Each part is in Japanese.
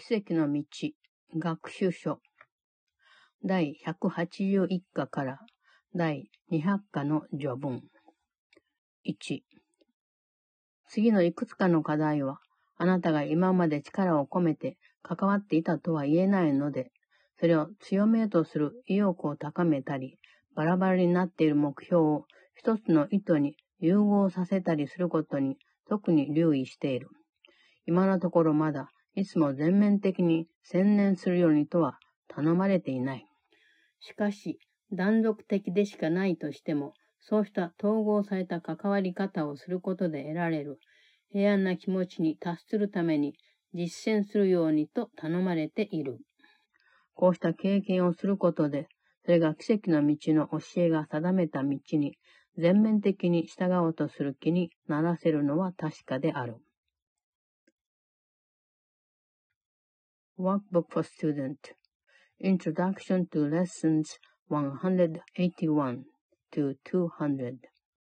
奇跡の道学習書第181課から第200課の序文。1、次のいくつかの課題は、あなたが今まで力を込めて関わっていたとは言えないので、それを強めようとする意欲を高めたり、バラバラになっている目標を一つの意図に融合させたりすることに特に留意している。今のところまだ、いつも全面的に専念するようにとは頼まれていない。しかし、断続的でしかないとしても、そうした統合された関わり方をすることで得られる平安な気持ちに達するために実践するようにと頼まれている。こうした経験をすることで、それが奇跡の道の教えが定めた道に全面的に従おうとする気にならせるのは確かである。Workbook for Student Introduction to Lessons 181 to 200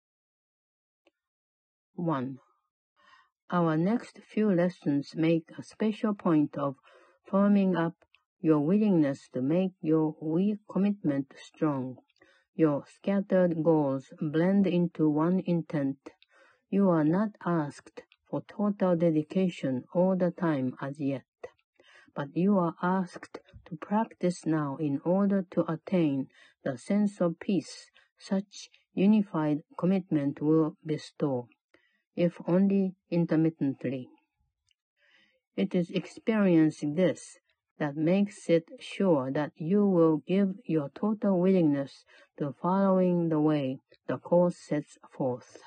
1. Our next few lessons make a special point of firming up your willingness to make your weak commitment strong. Your scattered goals blend into one intent. You are not asked for total dedication all the time as yet.But you are asked to practice now in order to attain the sense of peace such unified commitment will bestow, if only intermittently. It is experiencing this that makes it sure that you will give your total willingness to following the way the Course sets forth.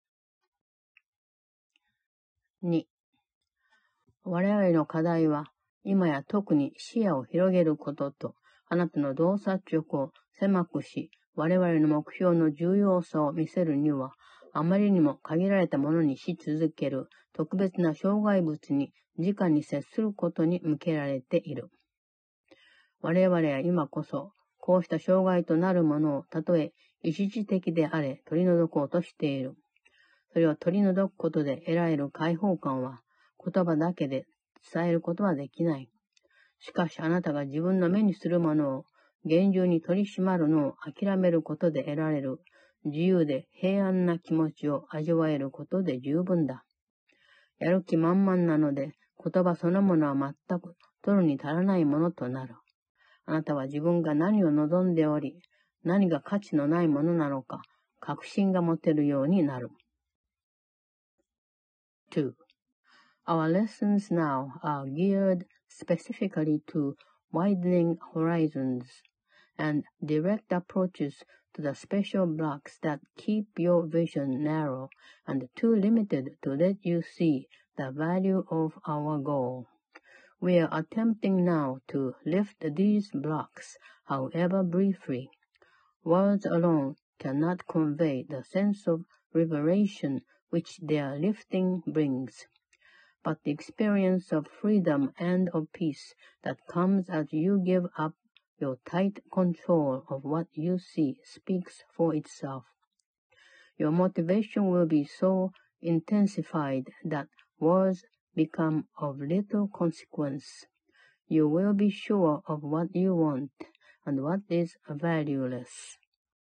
2. 我々の課題は今や特に視野を広げることと、あなたの洞察力を狭くし、我々の目標の重要さを見せるには、あまりにも限られたものにし続ける特別な障害物に直に接することに向けられている。我々は今こそ、こうした障害となるものをたとえ一時的であれ取り除こうとしている。それを取り除くことで得られる解放感は、言葉だけで伝えることはできない。しかしあなたが自分の目にするものを厳重に取り締まるのを諦めることで得られる自由で平安な気持ちを味わえることで十分だ。やる気満々なので言葉そのものは全く取るに足らないものとなる。あなたは自分が何を望んでおり、何が価値のないものなのか確信が持てるようになる。2.Our lessons now are geared specifically to widening horizons and direct approaches to the special blocks that keep your vision narrow and too limited to let you see the value of our goal. We are attempting now to lift these blocks, however briefly. Words alone cannot convey the sense of liberation which their lifting brings.But the experience of freedom and of peace that comes as you give up your tight control of what you see speaks for itself. Your motivation will be so intensified that words become of little consequence. You will be sure of what you want and what is valueless.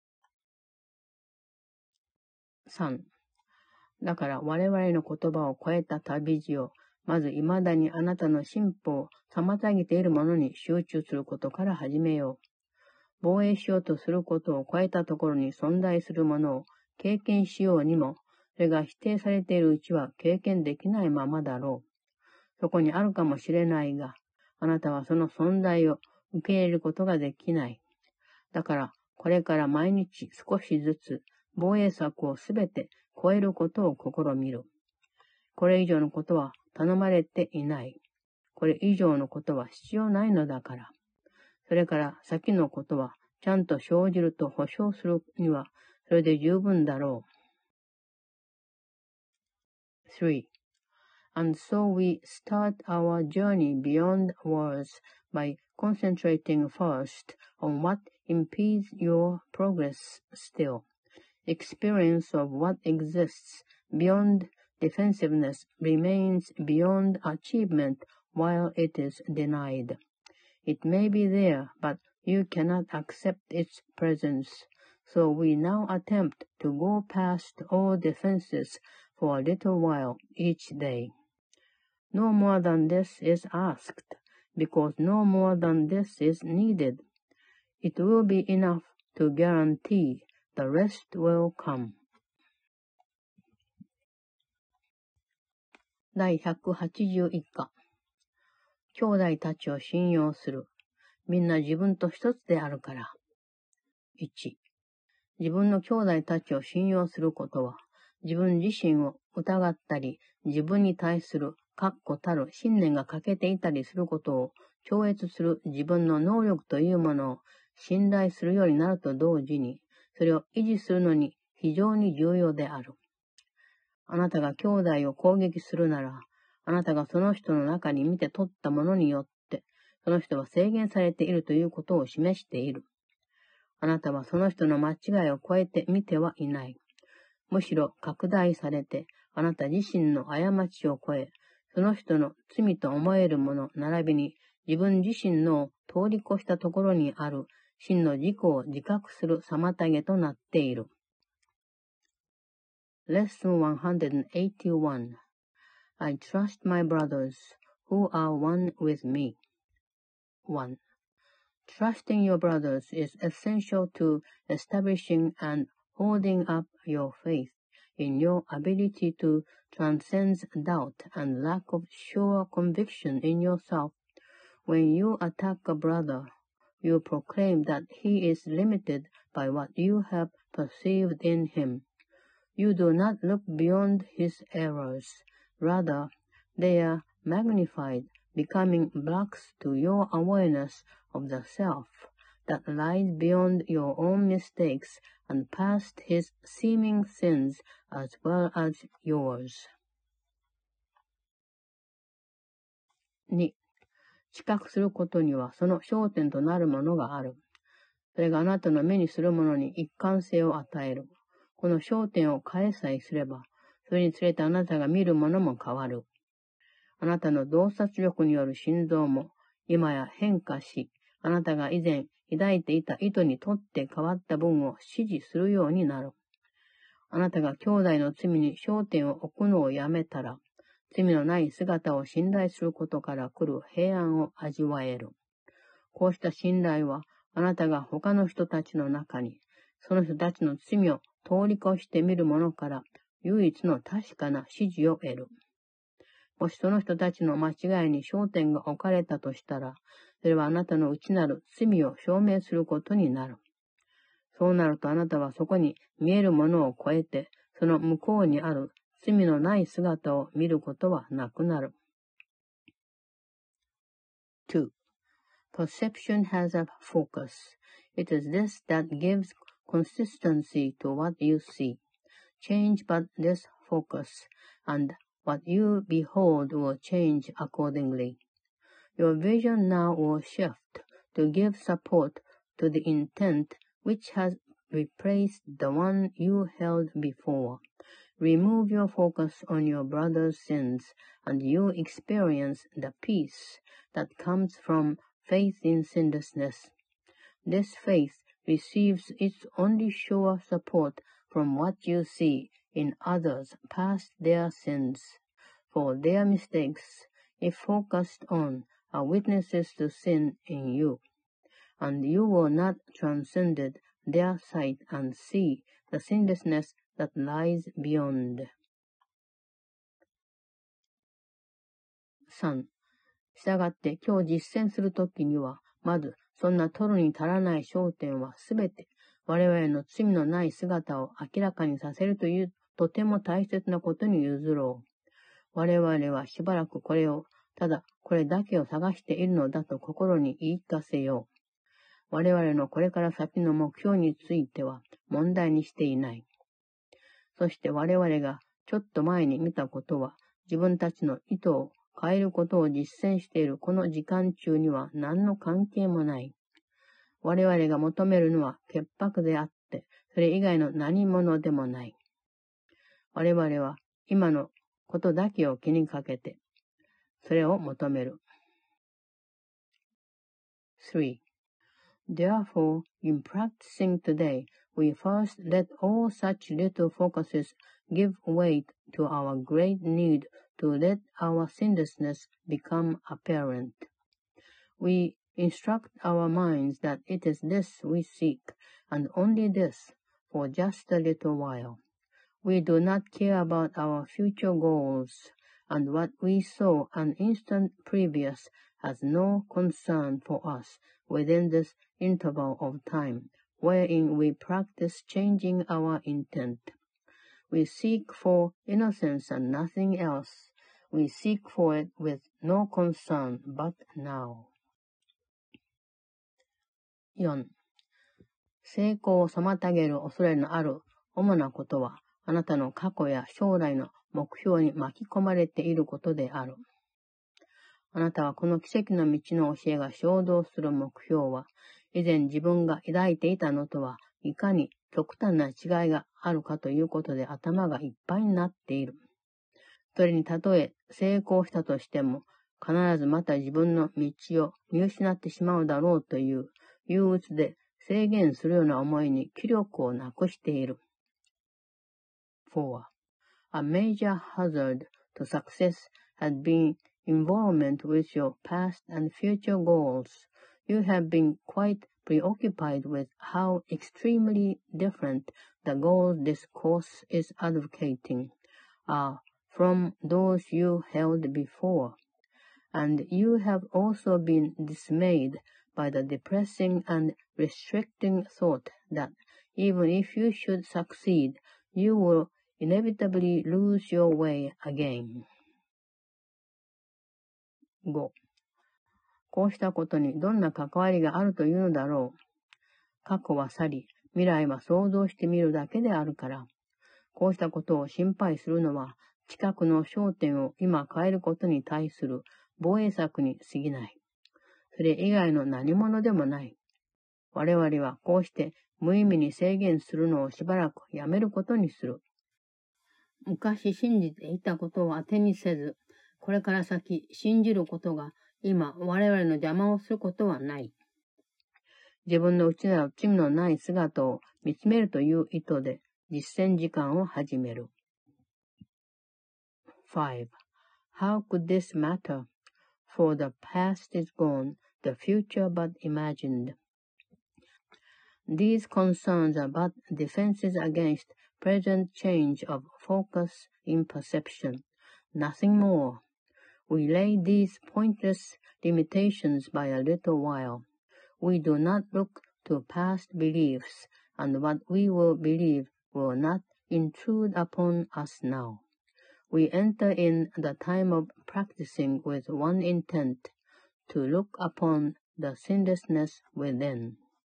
3. だから我々の言葉を超えた旅路をまず未だにあなたの進歩を妨げているものに集中することから始めよう。防衛しようとすることを超えたところに存在するものを経験しようにも、それが否定されているうちは経験できないままだろう。そこにあるかもしれないが、あなたはその存在を受け入れることができない。だからこれから毎日少しずつ防衛策をすべて超えることを試みる。これ以上のことは頼まれていない。これ以上のことは必要ないのだから。それから先のことはちゃんと生じると保証するにはそれで十分だろう。3. And so we start our journey beyond words by concentrating first on what impedes your progress still. Experience of what exists beyond defensiveness remains beyond achievement while it is denied. It may be there, but you cannot accept its presence. So we now attempt to go past all defenses for a little while each day. No more than this is asked, because no more than this is needed. It will be enough to guarantee the rest will come. 第181課。兄弟たちを信用する。みんな自分と一つであるから。1、自分の兄弟たちを信用することは、自分自身を疑ったり、自分に対する確固たる信念が欠けていたりすることを超越する自分の能力というものを信頼するようになると同時に、それを維持するのに非常に重要である。あなたが兄弟を攻撃するなら、あなたがその人の中に見て取ったものによって、その人は制限されているということを示している。あなたはその人の間違いを超えてみてはいない。むしろ拡大されて、あなた自身の過ちを超え、その人の罪と思えるもの並びに自分自身の通り越したところにある真の自己を自覚する妨げとなっている。Lesson 181 I trust my brothers who are one with me. 1. Trusting your brothers is essential to establishing and holding up your faith in your ability to transcend doubt and lack of sure conviction in yourself. When you attack a brother, you proclaim that he is limited by what you have perceived in him. You do not look beyond his errors. Rather, they are magnified, becoming blocks to your awareness of the self that lies beyond your own mistakes and past his seeming sins as well as yours. 2. 知覚することにはその焦点となるものがある。それがあなたの目にするものに一貫性を与える。この焦点を変えさえすれば、それにつれてあなたが見るものも変わる。あなたの洞察力による心臓も今や変化し、あなたが以前抱いていた意図にとって変わった分を支持するようになる。あなたが兄弟の罪に焦点を置くのをやめたら、罪のない姿を信頼することから来る平安を味わえる。こうした信頼は、あなたが他の人たちの中に、その人たちの罪を通り越してみるものから唯一の確かな指示を得る。もしその人たちの間違いに焦点が置かれたとしたら、それはあなたの内なる罪を証明することになる。そうなるとあなたはそこに見えるものを超えて、その向こうにある罪のない姿を見ることはなくなる。2. Perception has a focus. It is this that gives consistency to what you see. Change but this focus, and what you behold will change accordingly. Your vision now will shift to give support to the intent which has replaced the one you held before. Remove your focus on your brother's sins, and you experience the peace that comes from faith in sinlessness. This faith receives its only sure support from what you see in others past their sins. For their mistakes, if focused on, are witnesses to sin in you, and you will not transcend their sight and see the sinlessness that lies beyond. 3. したがって今日実践するときには、まずそんな取るに足らない焦点はすべて我々の罪のない姿を明らかにさせるというとても大切なことに譲ろう。我々はしばらくこれを、ただこれだけを探しているのだと心に言い聞かせよう。我々のこれから先の目標については問題にしていない。そして我々がちょっと前に見たことは、自分たちの意図を変えることを実践しているこの時間中には何の関係もない。我々が求めるのは潔白であって、それ以外の何者でもない。我々は今のことだけを気にかけて、 それを求める。3. Therefore, in practicing today, we first let all such little focuses give weight to our great need to let our sinlessness become apparent. We instruct our minds that it is this we seek, and only this, for just a little while. We do not care about our future goals, and what we saw an instant previous has no concern for us within this interval of time, wherein we practice changing our intent. We seek for innocence and nothing else. We seek for it with no concern but now. 4. 成功を妨げる恐れのある主なことは、あなたの過去や将来の目標に巻き込まれていることである。あなたはこの奇跡の道の教えが衝動する目標は、以前自分が抱いていたのとはいかに極端な違いがあるかということで頭がいっぱいになっている。それにたとえ成功したとしても、必ずまた自分の道を見失ってしまうだろうという憂鬱で制限するような思いに気力をなくしている。4. A major hazard to success has been involvement with your past and future goals. You have been quite preoccupied with how extremely different the goals this course is advocating are from those you held before. And you have also been dismayed by the depressing and restricting thought that even if you should succeed, you will inevitably lose your way again. 5. こうしたことにどんな関わりがあるというのだろう。過去は去り、未来は想像してみるだけであるから。こうしたことを心配するのは、近くの焦点を今変えることに対する防衛策に過ぎない。それ以外の何者でもない。我々はこうして無意味に制限するのをしばらくやめることにする。昔信じていたことを当てにせず、これから先信じることが今我々の邪魔をすることはない。自分の内なる罪のない姿を見つめるという意図で実践時間を始める。5. How could this matter? For the past is gone, the future but imagined. These concerns are but defenses against present change of focus in perception, nothing more. We lay these pointless limitations by a little while. We do not look to past beliefs, and what we will believe will not intrude upon us now. We enter in the time of practicing with one intent, to look upon the sinlessness within.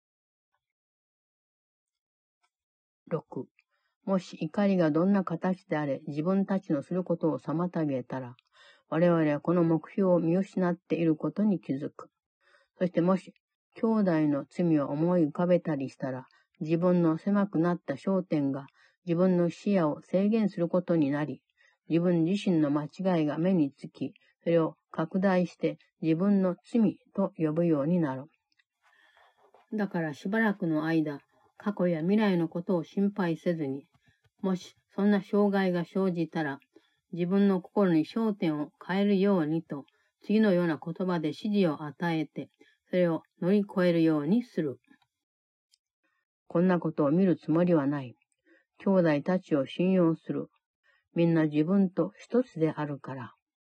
6. もし怒りがどんな形であれ自分たちのすることを妨げたら、我々はこの目標を見失っていることに気づく。そしてもし兄弟の罪を思い浮かべたりしたら、自分の狭くなった焦点が自分の視野を制限することになり、自分自身の間違いが目につき、それを拡大して自分の罪と呼ぶようになる。だからしばらくの間、過去や未来のことを心配せずに、もしそんな障害が生じたら、自分の心に焦点を変えるようにと、次のような言葉で指示を与えて、それを乗り越えるようにする。こんなことを見るつもりはない。兄弟たちを信用する。みんな自分と一つであるから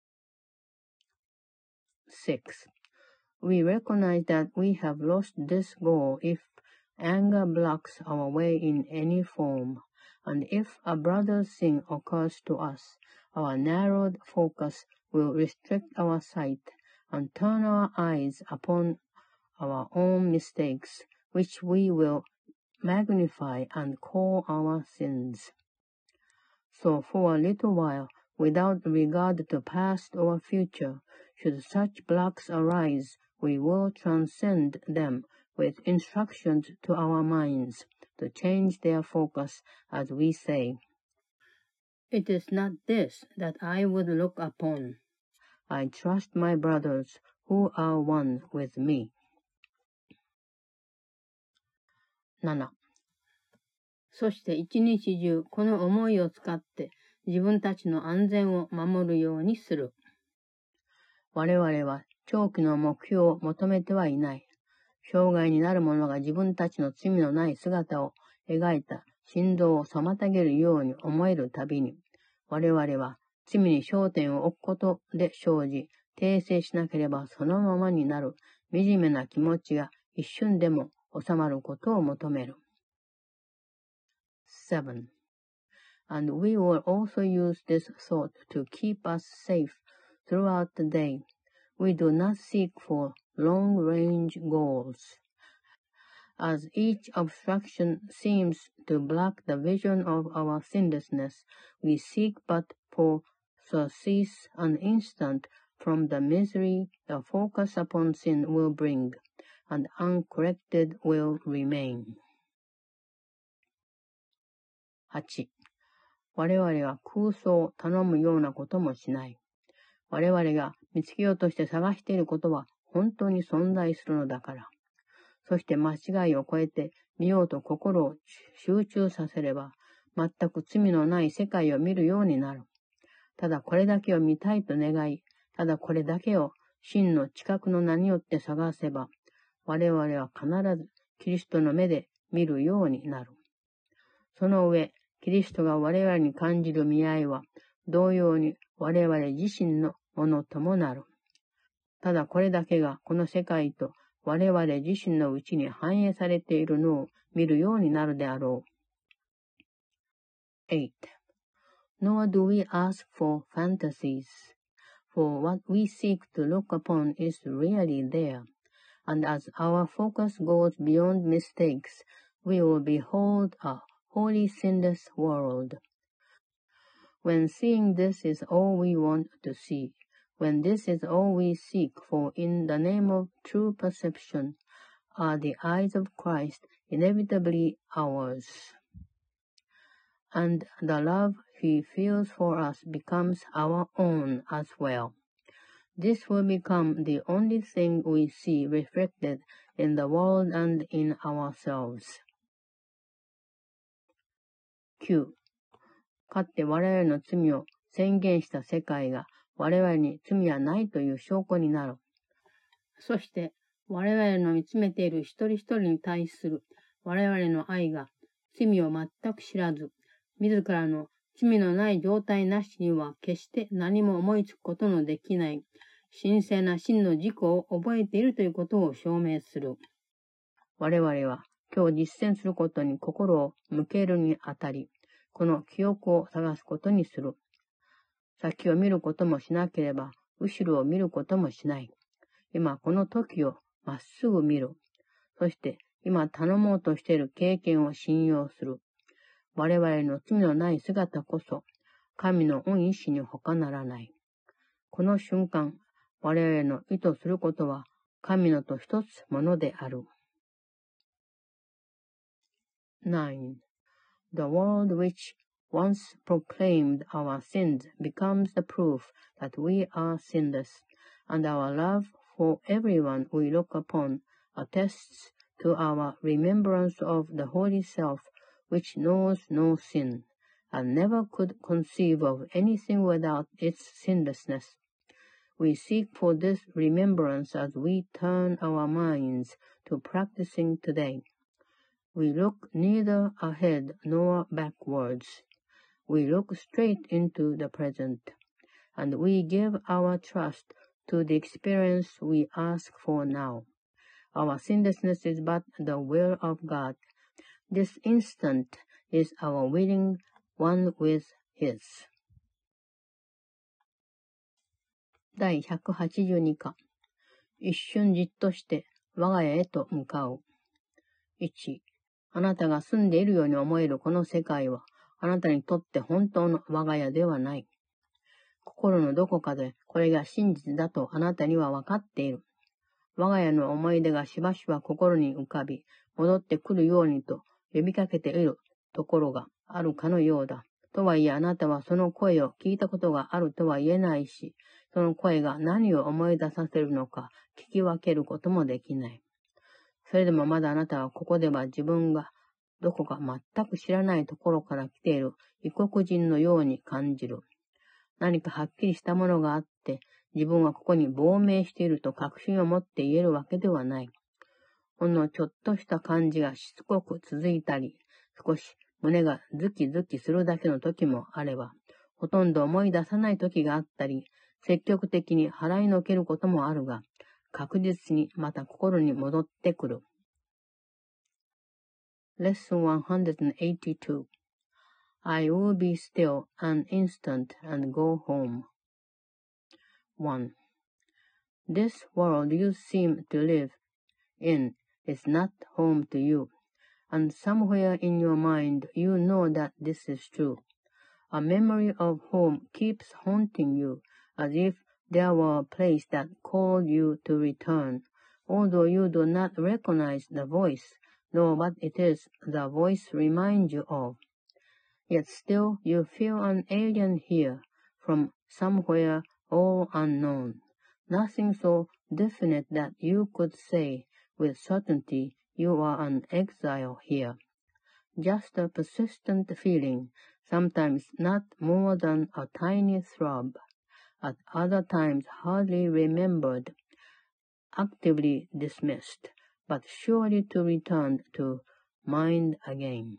。6. We recognize that we have lost this goal if anger blocks our way in any form, and if a brother's sin occurs to us, our narrowed focus will restrict our sight and turn our eyes upon our own mistakes, which we will magnify and call our sins. So for a little while, without regard to past or future, should such blocks arise, we will transcend them with instructions to our minds to change their focus, as we say. It is not this that I would look upon. I trust my brothers who are one with me. 7. そして一日中この思いを使って自分たちの安全を守るようにする。我々は長期の目標を求めてはいない。障害になる者が自分たちの罪のない姿を描いた心臓を妨げるように思えるたびに、我々は罪に焦点を置くことで生じ、訂正しなければそのままになる惨めな気持ちが一瞬でも収まることを求める。7. And we will also use this thought to keep us safe throughout the day. We do not seek for long-range goals. As each obstruction seems to block the vision of our sinlessness, we seek but for surcease an instant from the misery the focus upon sin will bring, and uncorrected will remain. 8. 我々は空想を頼むようなこともしない。我々が見つけようとして探していることは本当に存在するのだから。そして間違いを超えて見ようと心を集中させれば、全く罪のない世界を見るようになる。ただこれだけを見たいと願い、ただこれだけを真の知覚の名によって探せば、我々は必ずキリストの目で見るようになる。その上、キリストが我々に感じる見合いは、同様に我々自身のものともなる。ただこれだけがこの世界と我々自身のうちに反映されているのを見るようになるであろう。8. Nor do we ask for fantasies, for what we seek to look upon is really there, and as our focus goes beyond mistakes, we will behold a wholly sinless world. When seeing this is all we want to see, when this is all we seek, for in the name of true perception are the eyes of Christ inevitably ours. And the love he feels for us becomes our own as well. This will become the only thing we see reflected in the world and in ourselves. 9. かつて我々の罪を宣言した世界が我々に罪はないという証拠になる。そして我々の見つめている一人一人に対する我々の愛が罪を全く知らず、自らの罪のない状態なしには決して何も思いつくことのできない神聖な真の自己を覚えているということを証明する。我々は今日実践することに心を向けるにあたり、この記憶を探すことにする。先を見ることもしなければ、後ろを見ることもしない。今この時をまっすぐ見る。そして今頼もうとしている経験を信用する。我々の罪のない姿こそ、神の御意志に他ならない。この瞬間、我々の意図することは、神のと一つものである。9. The world which once proclaimed our sins becomes the proof that we are sinless, and our love for everyone we look upon attests to our remembrance of the Holy Self which knows no sin, and never could conceive of anything without its sinlessness. We seek for this remembrance as we turn our minds to practicing today. We look neither ahead nor backwards. We look straight into the present, and we give our trust to the experience we ask for now. Our sinlessness is but the will of God. This instant is our willing one with His. 第182課。一瞬じっとして我が家へと向かう。1. あなたが住んでいるように思えるこの世界は、あなたにとって本当の我が家ではない。心のどこかでこれが真実だとあなたには分かっている。我が家の思い出がしばしば心に浮かび、戻ってくるようにと呼びかけているところがあるかのようだ。とはいえあなたはその声を聞いたことがあるとは言えないし、 その声が何を思い出させるのか聞き分けることもできない。それでもまだあなたはここでは自分がどこか全く知らないところから来ている異国人のように感じる。何かはっきりしたものがあって、自分はここに亡命していると確信を持って言えるわけではない。ほんのちょっとした感じがしつこく続いたり、少し胸がズキズキするだけの時もあれば、ほとんど思い出さない時があったり、積極的に払いのけることもあるが、確実にまた心に戻ってくる。Lesson 182 I will be still an instant and go home. 1. This world you seem to live in is not home to you, and somewhere in your mind you know that this is true. A memory of home keeps haunting you, as if there were a place that called you to return, although you do not recognize the voice, nor what it is the voice reminds you of. Yet still you feel an alien here, from somewhere all unknown. Nothing so definite that you could say with certainty you are an exile here. Just a persistent feeling, sometimes not more than a tiny throb, at other times hardly remembered, actively dismissed, but surely to return to mind again.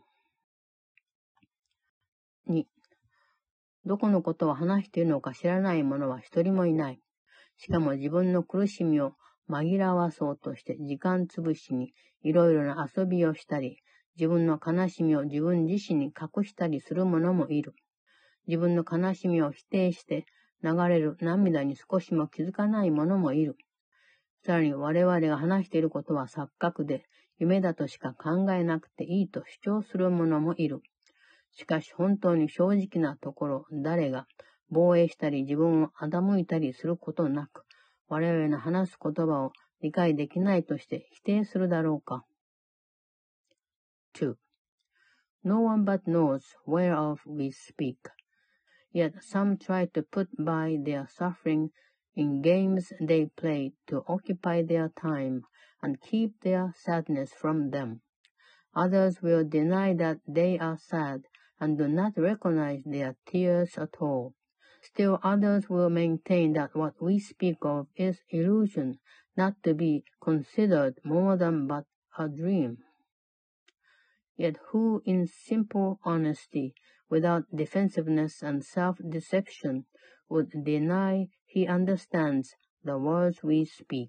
2. どこのことを話しているのか知らない者は一人もいない。しかも自分の苦しみを紛らわそうとして時間つぶしにいろいろな遊びをしたり、自分の悲しみを自分自身に隠したりする者もいる。自分の悲しみを否定して流れる涙に少しも気づかない者もいる。さらに我々が話していることは錯覚で夢だとしか考えなくていいと主張する者もいる。しかし本当に正直なところ、誰が防衛したり自分を欺いたりすることなく、我々の話す言葉を理解できないとして否定するだろうか。2. No one but knows whereof we speak. Yet some try to put by their suffering in games they play to occupy their time and keep their sadness from them. Others will deny that they are sad and do not recognize their tears at all. Still others will maintain that what we speak of is illusion, not to be considered more than but a dream. Yet who in simple honesty, without defensiveness and self-deception, would deny he understands the words we speak?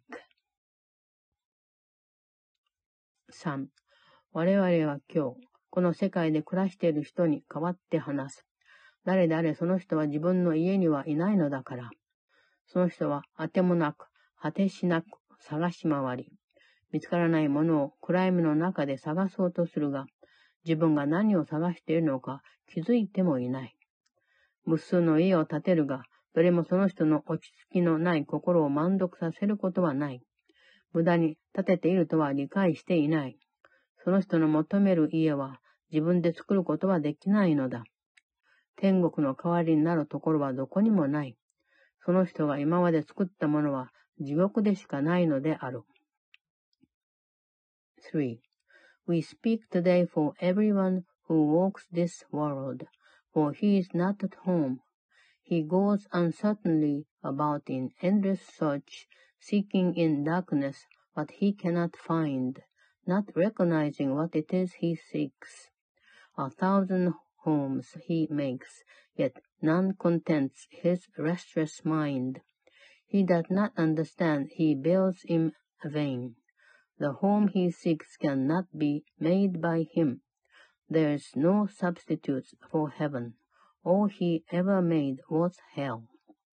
3. 我々は今日、この世界で暮らしている人に代わって話す。誰であれその人は自分の家にはいないのだから。その人はあてもなく、果てしなく探し回り、見つからないものを暗闇の中で探そうとするが、自分が何を探しているのか気づいてもいない。無数の家を建てるが、どれもその人の落ち着きのない心を満足させることはない。無駄に建てているとは理解していない。その人の求める家は自分で作ることはできないのだ。天国の代わりになるところはどこにもない。その人が今まで作ったものは地獄でしかないのである。3. We speak today for everyone who walks this world, for he is not at home. He goes uncertainly about in endless search, seeking in darkness what he cannot find, not recognizing what it is he seeks. 1,000 homes he makes, yet none contents his restless mind. He does not understand he builds in vain. The home he seeks cannot be made by him. There is no substitute for heaven. All he ever made was hell.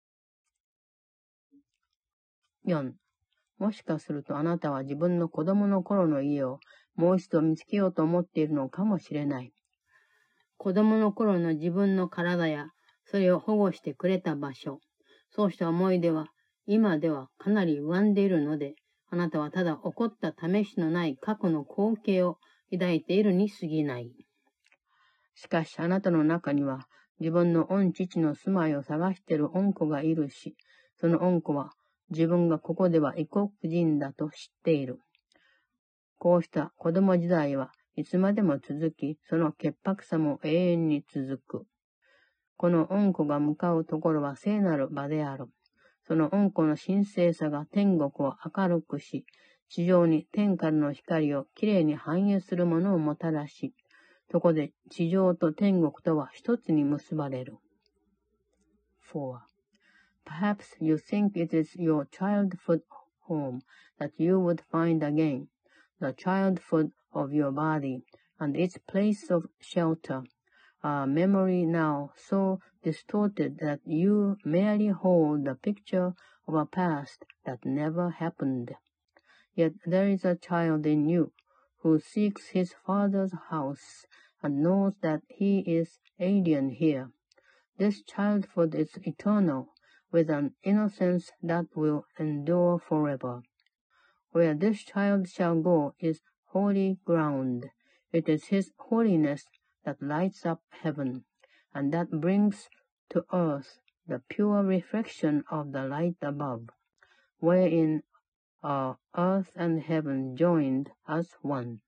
4. もしかするとあなたは自分の子供の頃の家をもう一度見つけようと思っているのかもしれない。子供の頃の自分の体やそれを保護してくれた場所、そうした思い出は今ではかなり歪んでいるので、あなたはただ起こった試しのない過去の光景を抱いているに過ぎない。しかしあなたの中には自分の御父の住まいを探している御子がいるし、 その恩子は自分がここでは異国人だと知っている。こうした子供時代はいつまでも続き、その潔白さも永遠に続く。この恩子が向かうところは聖なる場である。その恩子の神聖さが天国を明るくし、地上に天からの光をきれいに反映するものをもたらし、そこで地上と天国とは一つに結ばれる。4. Perhaps you think it is your childhood home that you would find again, the childhood of your body, and its place of shelter, a memory now so distorted that you merely hold the picture of a past that never happened. Yet there is a child in you who seeks his father's house and knows that he is alien here. This childhood is eternal, with an innocence that will endure forever. Where this child shall go is holy ground. It is his holiness that lights up heaven, and that brings to earth the pure reflection of the light above, wherein are earth and heaven joined as one.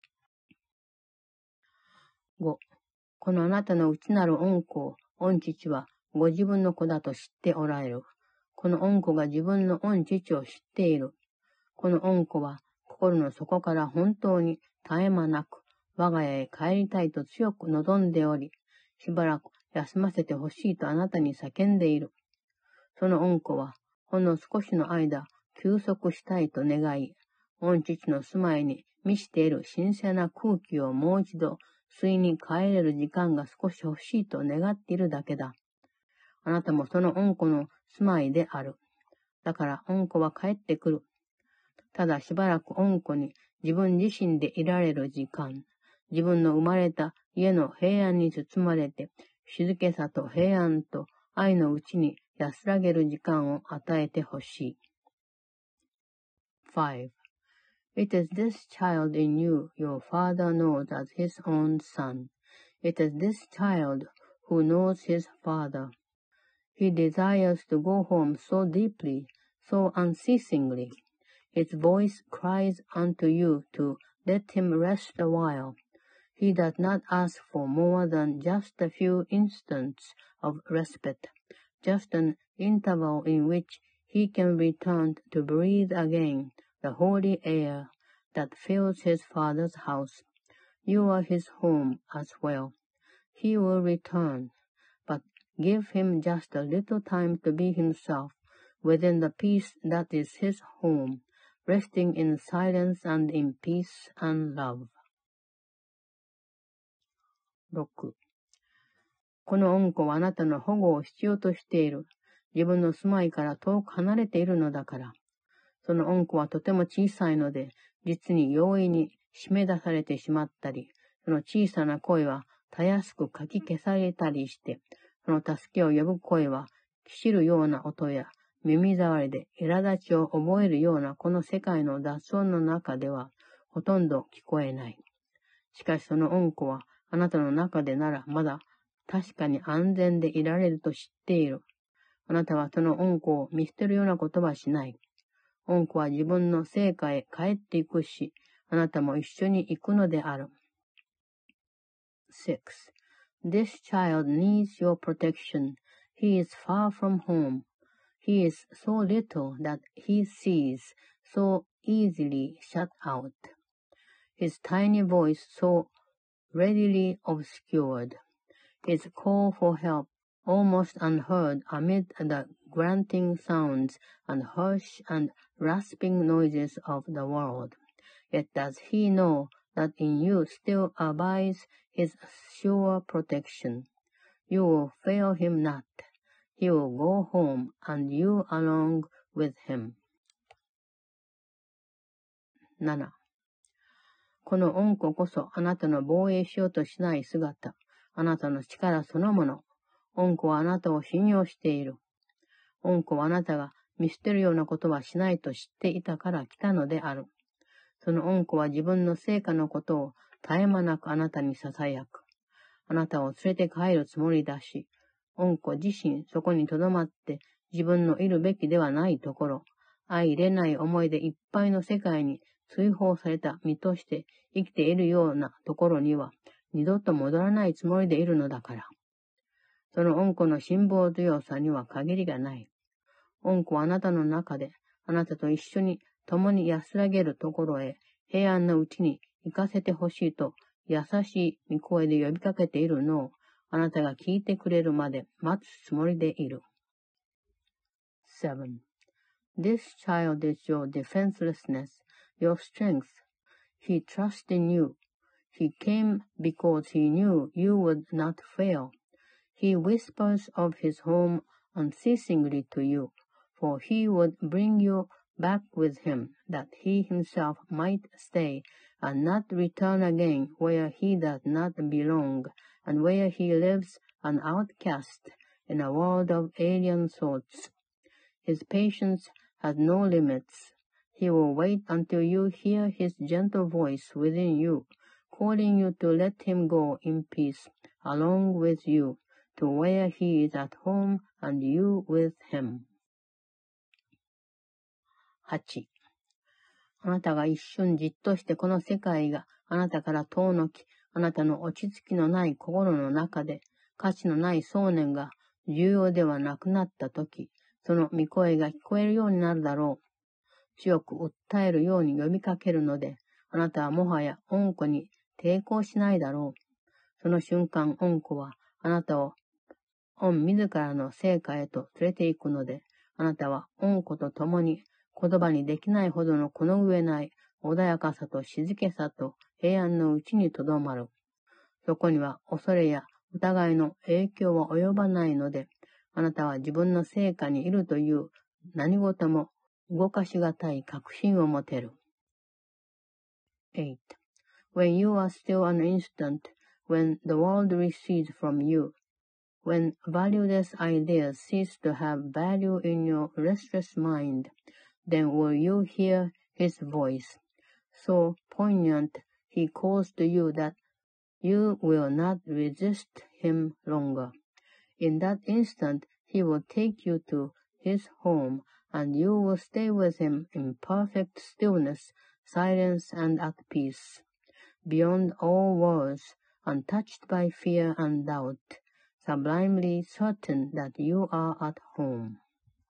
5. このあなたの内なる恩子を、恩父はご自分の子だと知っておられる。この恩子が自分の恩父を知っている。この恩子は心の底から本当に絶え間なく我が家へ帰りたいと強く望んでおり、しばらく休ませてほしいとあなたに叫んでいる。その恩子はほんの少しの間休息したいと願い、御父の住まいに満ちている新鮮な空気をもう一度吸いに帰れる時間が少し欲しいと願っているだけだ。あなたもその恩子の住まいである。だから恩子は帰ってくる。ただしばらく恩子に自分自身でいられる時間、自分の生まれた家の平安に包まれて、静けさと平安と愛のうちに安らげる時間を与えてほしい。5. It is this child in you your father knows as his own son. It is this child who knows his father. He desires to go home so deeply, so unceasingly. His voice cries unto you to let him rest a while. He does not ask for more than just a few instants of respite, just an interval in which he can return to breathe again the holy air that fills his father's house. You are his home as well. He will return, but give him just a little time to be himself within the peace that is his home, resting in silence and in peace and love. 6. この恩子はあなたの保護を必要としている。自分の住まいから遠く離れているのだから。その恩子はとても小さいので、実に容易に締め出されてしまったり、その小さな声はたやすくかき消されたりして、その助けを呼ぶ声は、きしるような音や耳障りで苛立ちを覚えるようなこの世界の雑音の中では、ほとんど聞こえない。しかしその恩子は、あなたの中でならまだ確かに安全でいられると知っている。あなたはその恩子を見捨てるようなことはしない。恩子は自分の生家へ帰っていくし、あなたも一緒に行くのである。6. This child needs your protection. He is far from home. He is so little that he sees so easily shut out. His tiny voice so readily obscured. His call for help almost unheard amid the grunting sounds and harsh and rasping noises of the world. Yet does he know that in you still abides his sure protection. You will fail him not. He will go home, and you along with him. 7. この恩子こそあなたの防衛しようとしない姿、あなたの力そのもの。恩子はあなたを信用している。恩子はあなたが見捨てるようなことはしないと知っていたから来たのである。その恩子は自分の成果のことを絶え間なくあなたに囁く。あなたを連れて帰るつもりだし、恩子自身そこに留まって自分のいるべきではないところ、相入れない思いでいっぱいの世界に追放された身として生きているようなところには二度と戻らないつもりでいるのだから。その恩子の辛抱強さには限りがない。恩子はあなたの中で、あなたと一緒に共に安らげるところへ平安のうちに行かせてほしいと優しい御声で呼びかけているのをあなたが聞いてくれるまで待つつもりでいる。7. This child is your defenselessness, your strength. He trusts in you. He came because he knew you would not fail. He whispers of his home unceasingly to you, for he would bring you back with him, that he himself might stay and not return again where he does not belong, and where he lives an outcast in a world of alien thoughts. His patience has no limits. He will wait until you hear his gentle voice within you, calling you to let him go in peace along with you, to where he is at home and you with him. 8. あなたが一瞬じっとしてこの世界があなたから遠のき、あなたの落ち着きのない心の中で価値のない想念が重要ではなくなったとき、その御声が聞こえるようになるだろう。強く訴えるように呼びかけるので、あなたはもはや恩子に抵抗しないだろう。その瞬間、恩子はあなたを御自らの聖火へと連れて行くので、あなたは恩子と共に言葉にできないほどのこの上ない穏やかさと静けさと平安のうちにとどまる。そこには恐れや疑いの影響は及ばないので、あなたは自分の聖火にいるという何事も動かしがたい確信を持てる。8. When you are still an instant, when the world recedes from you, when valueless ideas cease to have value in your restless mind, then will you hear his voice. So poignant he calls to you that you will not resist him longer. In that instant, he will take you to his home, and you will stay with him in perfect stillness, silence, and at peace. Beyond all words, untouched by fear and doubt, sublimely certain that you are at home.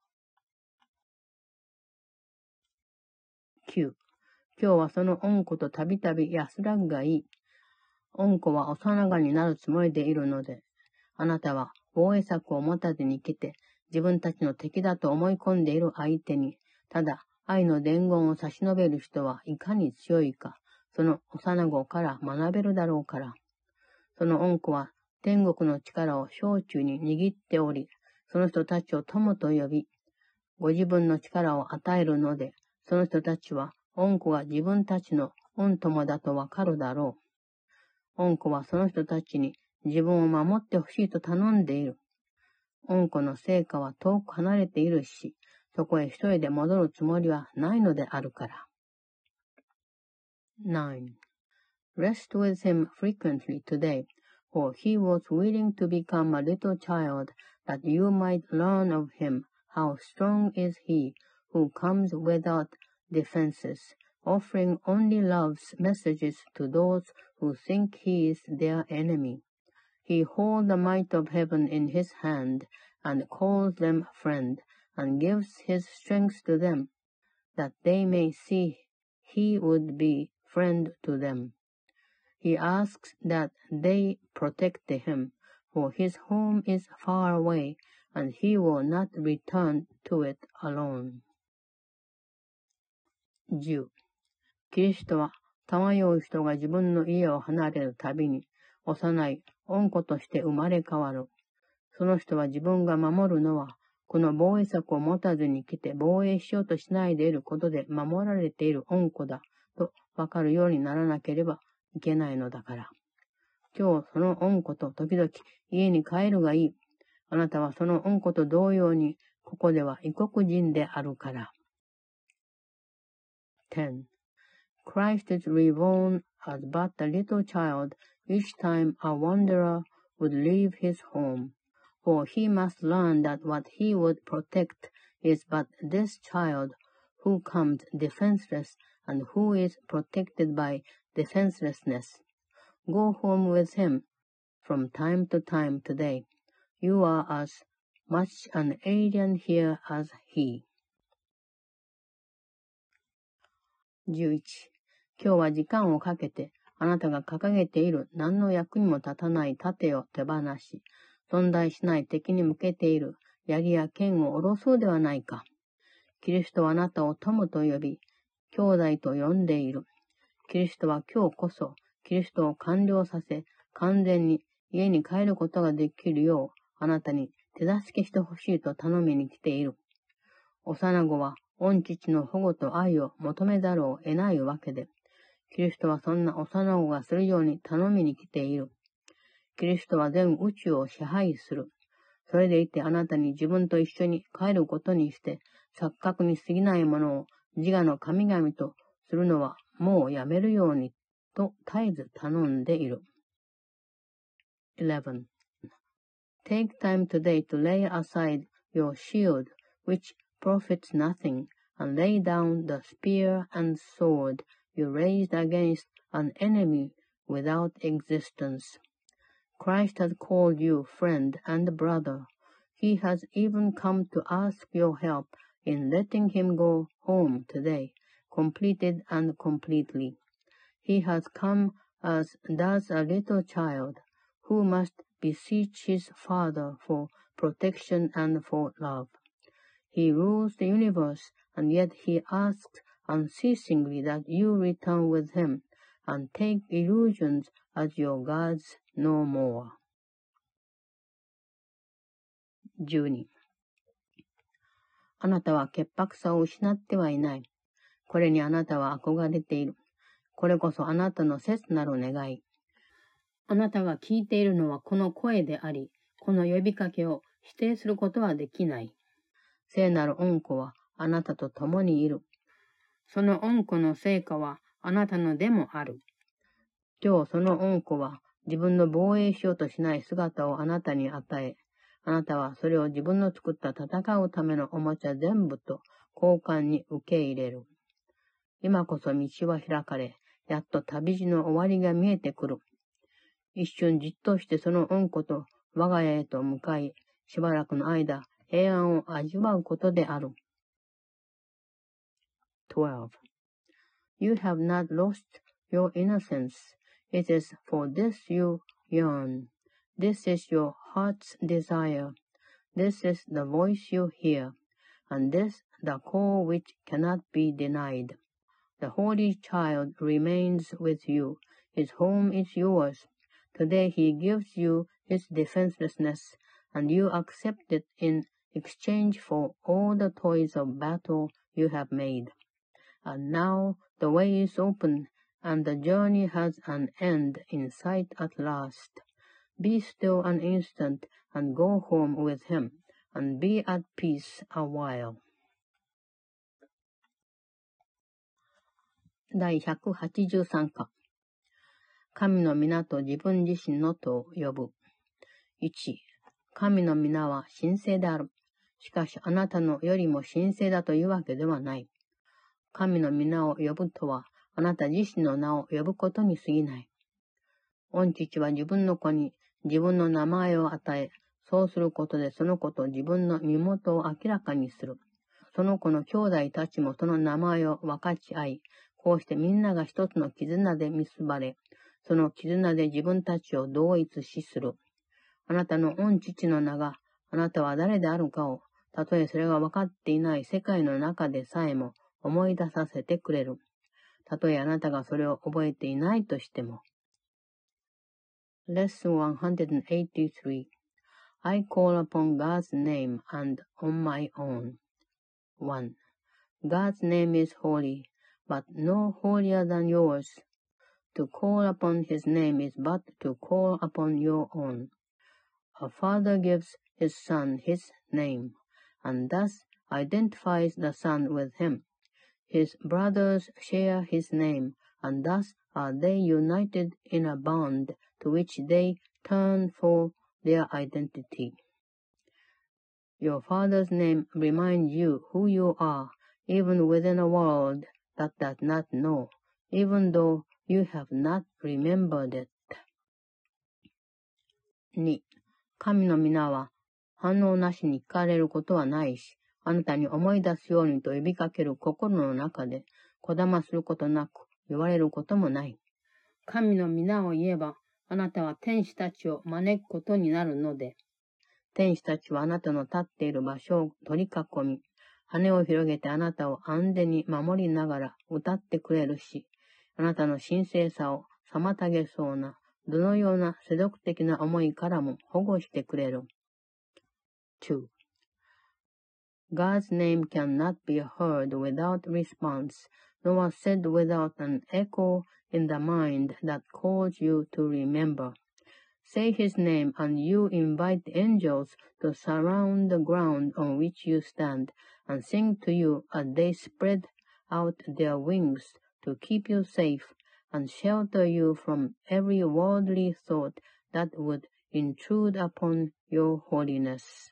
9. 今日はその恩子とたびたび安らぐがいい。恩子は幼がになるつもりでいるので、あなたは防衛策を持たずに来て、自分たちの敵だと思い込んでいる相手に、ただ愛の伝言を差し伸べる人はいかに強いか、その幼子から学べるだろうから。その恩子は天国の力を小中に握っており、その人たちを友と呼び、ご自分の力を与えるので、その人たちは恩子が自分たちの恩友だとわかるだろう。恩子はその人たちに自分を守ってほしいと頼んでいる。恩子の成果は遠く離れているし、そこへ一人で戻るつもりはないのであるから。9. Rest with him frequently today, for he was willing to become a little child, that you might learn of him how strong is he who comes without defenses, offering only love's messages to those who think he is their enemy. He holds the might of heaven in his hand, and calls them friend, and gives his strength to them, that they may see he would be friend to them. He asks that they protect him, for his home is far away, and he will not return to it alone. 10. キリストは、たまよう人が自分の家を離れるたびに、幼い恩子として生まれ変わる。その人は自分が守るのは、この防衛策を持たずに来て防衛しようとしないでいることで守られている恩子だとわかるようにならなければいけないのだから。今日その恩子と時々家に帰るがいい。あなたはその恩子と同様にここでは異国人であるから。10. Christ is reborn as but a little child each time a wanderer would leave his home. for he must learn that what he would protect is but this child who comes defenseless and who is protected by defenselessness. Go home with him from time to time today. You are as much an alien here as he. 11. 今日は時間をかけてあなたが掲げている何の役にも立たない盾を手放し、存在しない敵に向けている槍や剣を下ろそうではないか。キリストはあなたを友と呼び、兄弟と呼んでいる。キリストは今日こそ、キリストを完了させ、完全に家に帰ることができるよう、あなたに手助けしてほしいと頼みに来ている。幼子は、御父の保護と愛を求めざるを得ないわけで、キリストはそんな幼子がするように頼みに来ている。キリストは全宇宙を支配する。それでいてあなたに自分と一緒に帰ることにして、錯覚に過ぎないものを自我の神々とするのはもうやめるようにと絶えず頼んでいる。11. Take time today to lay aside your shield, which profits nothing, and lay down the spear and sword you raised against an enemy without existence. Christ has called you friend and brother. He has even come to ask your help in letting him go home today, completed and completely. He has come as does a little child, who must beseech his father for protection and for love. He rules the universe, and yet he asks unceasingly that you return with him, and take illusions as your gods no more. 12. あなたは潔白さを失ってはいない。これにあなたは憧れている。これこそあなたの切なる願い。あなたが聞いているのはこの声であり、この呼びかけを否定することはできない。聖なる恩子はあなたと共にいる。その恩子の成果はあなたのでもある。今日その恩子は自分の防衛しようとしない姿をあなたに与え、あなたはそれを自分の作った戦うためのおもちゃ全部と交換に受け入れる。今こそ道は開かれ、やっと旅路の終わりが見えてくる。一瞬じっとしてその恩子と我が家へと向かい、しばらくの間、平安を味わうことである。12. You have not lost your innocence. It is for this you yearn. This is your heart's desire. This is the voice you hear, and this the call which cannot be denied. The Holy Child remains with you. His home is yours. Today he gives you his defenselessness, and you accept it in exchange for all the toys of battle you have made. And now the way is open, and the journey has an end in sight at last. Be still an instant, and go home with him, and be at peace a while. 第183課。神の皆と自分自身のと呼ぶ。1、神の皆は神聖である。しかしあなたのよりも神聖だというわけではない。神の皆を呼ぶとは、あなた自身の名を呼ぶことに過ぎない。御父は自分の子に自分の名前を与え、そうすることでその子と自分の身元を明らかにする。その子の兄弟たちもその名前を分かち合い、こうしてみんなが一つの絆で結ばれ、その絆で自分たちを同一視する。あなたの御父の名が、あなたは誰であるかを、たとえそれが分かっていない世界の中でさえも思い出させてくれる。たとえあなたがそれを覚えていないとしても。Lesson 183 I call upon God's name and on my own. 1. God's name is holy, but no holier than yours. To call upon his name is but to call upon your own. A father gives his son his name, and thus identifies the son with him. His brothers share his name, and thus are they united in a bond to which they turn for their identity. Your Father's name reminds you who you are, even within a world that does not know, even though you have not remembered it. 2. 神の皆は反応なしに聞かれることはないし、あなたに思い出すようにと呼びかける心の中で、こだますることなく言われることもない。神の皆を言えば、あなたは天使たちを招くことになるので、天使たちはあなたの立っている場所を取り囲み、羽を広げてあなたを安全に守りながら歌ってくれるし、あなたの神聖さを妨げそうな、どのような世俗的な思いからも保護してくれる。2. God's name cannot be heard without response, nor said without an echo in the mind that calls you to remember. Say his name, and you invite angels to surround the ground on which you stand, and sing to you as they spread out their wings to keep you safe, and shelter you from every worldly thought that would intrude upon your holiness.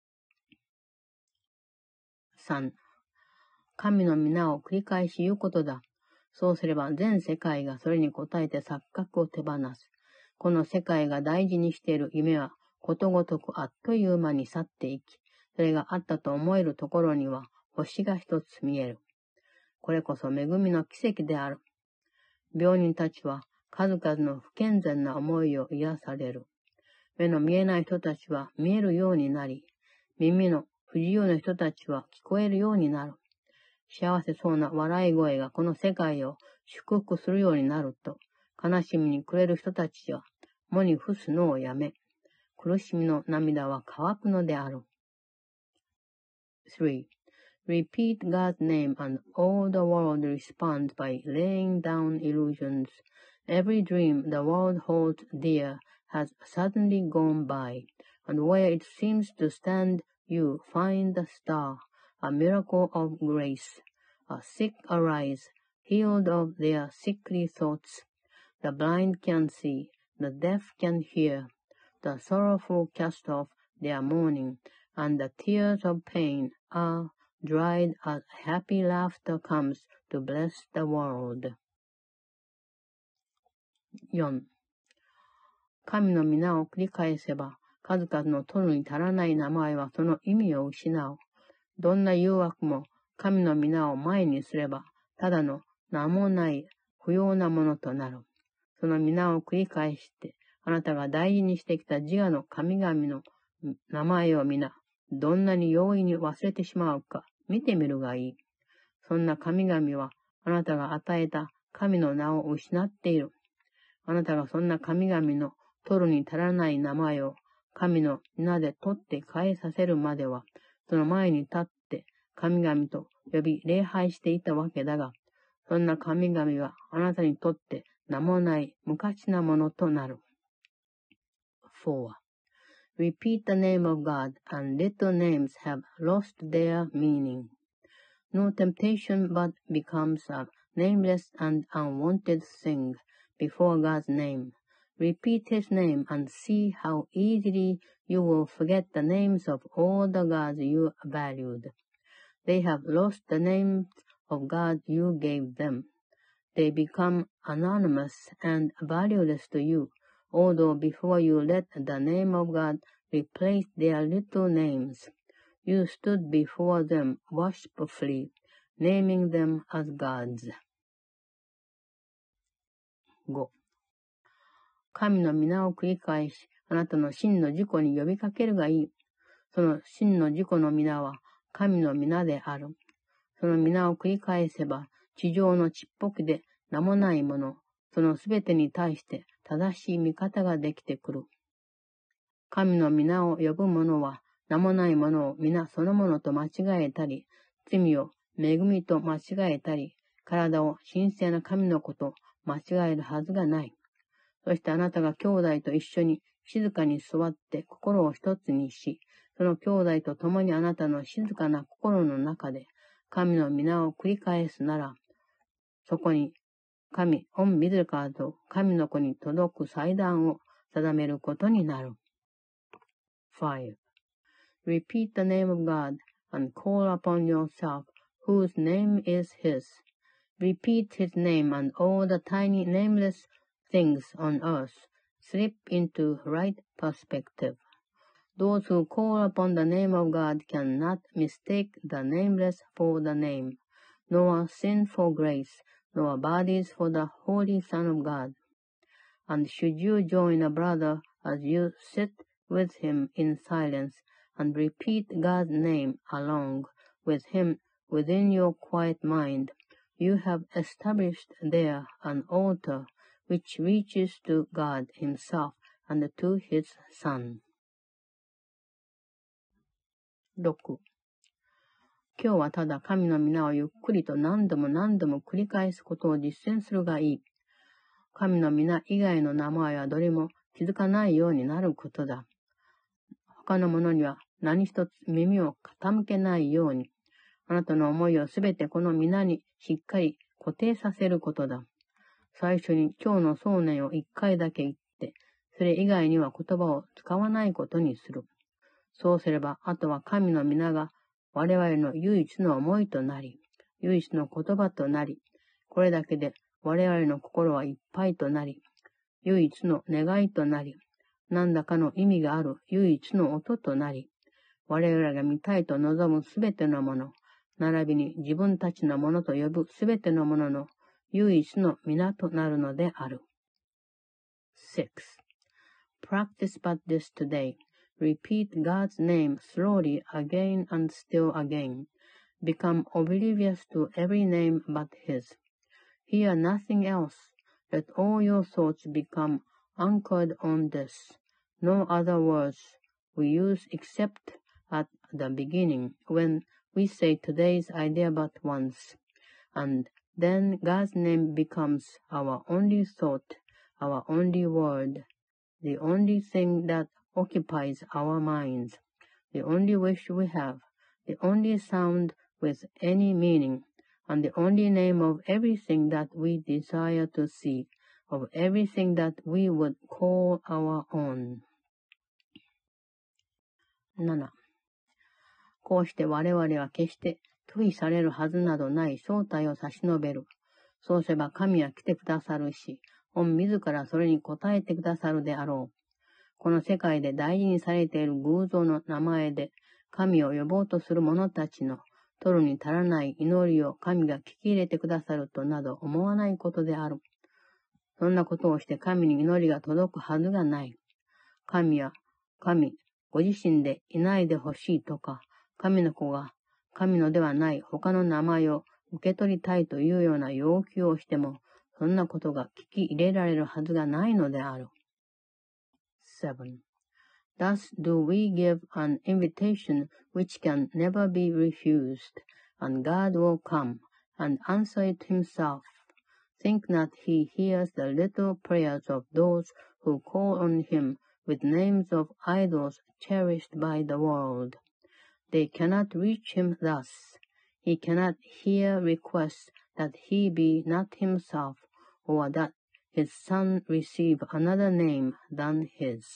3. 神の皆を繰り返し言うことだ。そうすれば全世界がそれに応えて錯覚を手放す。この世界が大事にしている夢はことごとくあっという間に去っていき、それがあったと思えるところには星が一つ見える。これこそ恵みの奇跡である。病人たちは数々の不健全な思いを癒される。目の見えない人たちは見えるようになり、耳の不自由な人たちは聞こえるようになる。幸せそうな笑い声がこの世界を祝福するようになると、悲しみに暮れる人たちは、喪に伏すのをやめ、苦しみの涙は乾くのである。3. Repeat God's name and all the world responds by laying down illusions. Every dream the world holds dear has suddenly gone by, and where it seems to stand you find the star, a miracle of grace. A sick arise, healed of their sickly thoughts. The blind can see, the deaf can hear. The sorrowful cast off their mourning, and the tears of pain are dried as happy laughter comes to bless the world. 4. 神の皆を繰り返せば、数々の取るに足らない名前はその意味を失う。どんな誘惑も神の皆を前にすれば、ただの名もない不要なものとなる。その皆を繰り返して、あなたが大事にしてきた自我の神々の名前を皆、どんなに容易に忘れてしまうか見てみるがいい。そんな神々はあなたが与えた神の名を失っている。あなたがそんな神々の取るに足らない名前を神の皆で取って変えさせるまでは、その前に立って神々と呼び礼拝していたわけだが、そんな神々はあなたにとって名もない無価値なものとなる。4. Repeat the name of God, and little names have lost their meaning. No temptation but becomes a nameless and unwanted thing before God's name. Repeat his name and see how easily you will forget the names of all the gods you valued. They have lost the names of God you gave them. They become anonymous and valueless to you, although before you let the name of God replace their little names, you stood before them worshipfully, naming them as gods. 5. 神の皆を繰り返し、あなたの真の自己に呼びかけるがいい。その真の自己の皆は神の皆である。その皆を繰り返せば、地上のちっぽくで名もないもの、そのすべてに対して正しい見方ができてくる。神の皆を呼ぶ者は、名もないものを皆そのものと間違えたり、罪を恵みと間違えたり、体を神聖な神の子と間違えるはずがない。そしてあなたが兄弟と一緒に静かに座って心を一つにし、その兄弟と共にあなたの静かな心の中で神の皆を繰り返すなら、そこに神、御自らと神の子に届く祭壇を定めることになる。5. Repeat the name of God and call upon yourself, whose name is His. Repeat His name, and all the tiny nameless things on earth slip into right perspective. Those who call upon the name of God cannot mistake the nameless for the name, nor sin for grace, nor bodies for the Holy Son of God. And should you join a brother as you sit with him in silence, and repeat God's name along with him within your quiet mind, you have established there an altar which reaches to God Himself and to His Son. 6.今日はただ神の皆をゆっくりと何度も何度も繰り返すことを実践するがいい。神の皆以外の名前はどれも気づかないようになることだ。他のものには何一つ耳を傾けないように、あなたの思いをすべてこの皆にしっかり固定させることだ。最初に今日の想念を一回だけ言って、それ以外には言葉を使わないことにする。そうすれば、あとは神の皆が我々の唯一の思いとなり、唯一の言葉となり、これだけで我々の心はいっぱいとなり、唯一の願いとなり、何らかの意味がある唯一の音となり、我々が見たいと望むすべてのもの、並びに自分たちのものと呼ぶすべてのものの唯一の皆となるのである。6. Practice but this today. Repeat God's name slowly again and still again. Become oblivious to every name but His. Hear nothing else. Let all your thoughts become anchored on this. No other words we use except at the beginning, when we say today's idea but once. And then God's name becomes our only thought, our only word, the only thing that occupies our minds, the only wish we have, the only sound with any meaning, and the only name of everything that we desire to see, of everything that we would call our own. 7. こうして我々は決して拒否されるはずなどない正体を差し伸べる。そうすれば神は来てくださるし、御自らそれに応えてくださるであろう。この世界で大事にされている偶像の名前で神を呼ぼうとする者たちの取るに足らない祈りを神が聞き入れてくださるとなど思わないことである。そんなことをして神に祈りが届くはずがない。神ご自身でいないでほしいとか、神の子が神のではない他の名前を受け取りたいというような要求をしても、そんなことが聞き入れられるはずがないのである。7. Thus do we give an invitation which can never be refused, and God will come and answer it Himself. Think not He hears the little prayers of those who call on Him with names of idols cherished by the world. They cannot reach Him thus. He cannot hear requests that He be not Himself, or that His Son receive another name than His.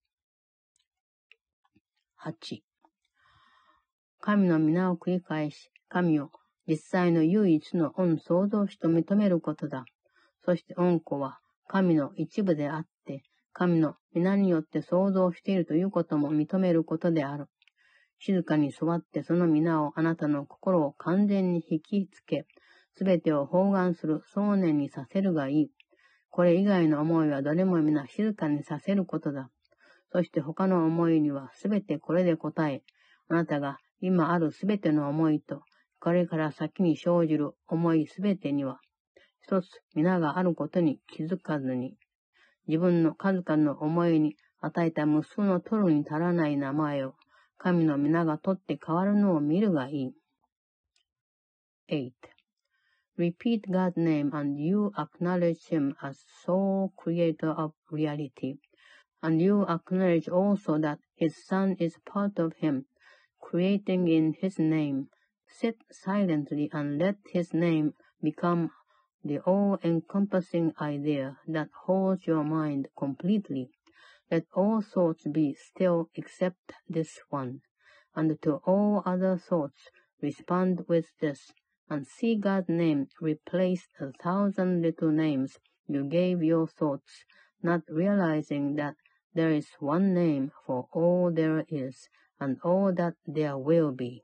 8. 神の皆を繰り返し、神を実際の唯一の御創造主と認めることだ。そして御子は神の一部であって、神の皆によって創造しているということも認めることである。静かに座ってその皆をあなたの心を完全に引きつけ、すべてを包含する想念にさせるがいい。これ以外の思いはどれも皆静かにさせることだ。そして他の思いにはすべてこれで答え、あなたが今あるすべての思いと、これから先に生じる思いすべてには、一つ皆があることに気づかずに、自分の数々の思いに与えた無数の取るに足らない名前を、神の皆が取って変わるのを見るがいい。8. Repeat God's name and you acknowledge Him as sole creator of reality. And you acknowledge also that His Son is part of Him, creating in His name. Sit silently and let His name become the all-encompassing idea that holds your mind completely. Let all thoughts be still except this one, and to all other thoughts respond with this, and see God's name replace 1,000 little names you gave your thoughts, not realizing that there is one name for all there is, and all that there will be.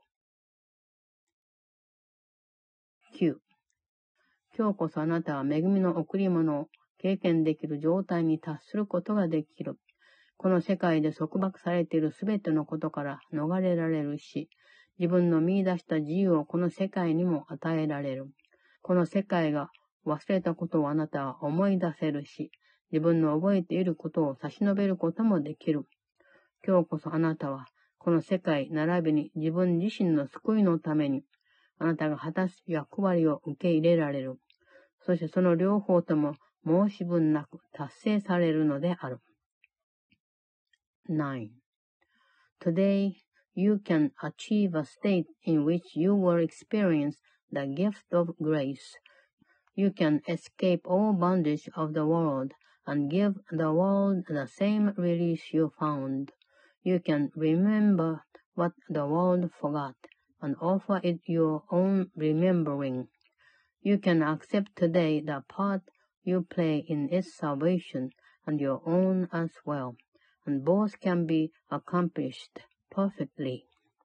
9. 今日こそあなたは恵みの贈り物を経験できる状態に達することができる。この世界で束縛されているすべてのことから逃れられるし、自分の見出した自由をこの世界にも与えられる。この世界が忘れたことをあなたは思い出せるし、自分の覚えていることを差し伸べることもできる。今日こそあなたは、この世界並びに自分自身の救いのために、あなたが果たす役割を受け入れられる。そしてその両方とも申し分なく達成されるのである。9. Today, you can achieve a state in which you will experience the gift of grace. You can escape all bondage of the world and give the world the same release you found. You can remember what the world forgot and offer it your own remembering. You can accept today the part you play in its salvation and your own as well, and both can be accomplished perfectly.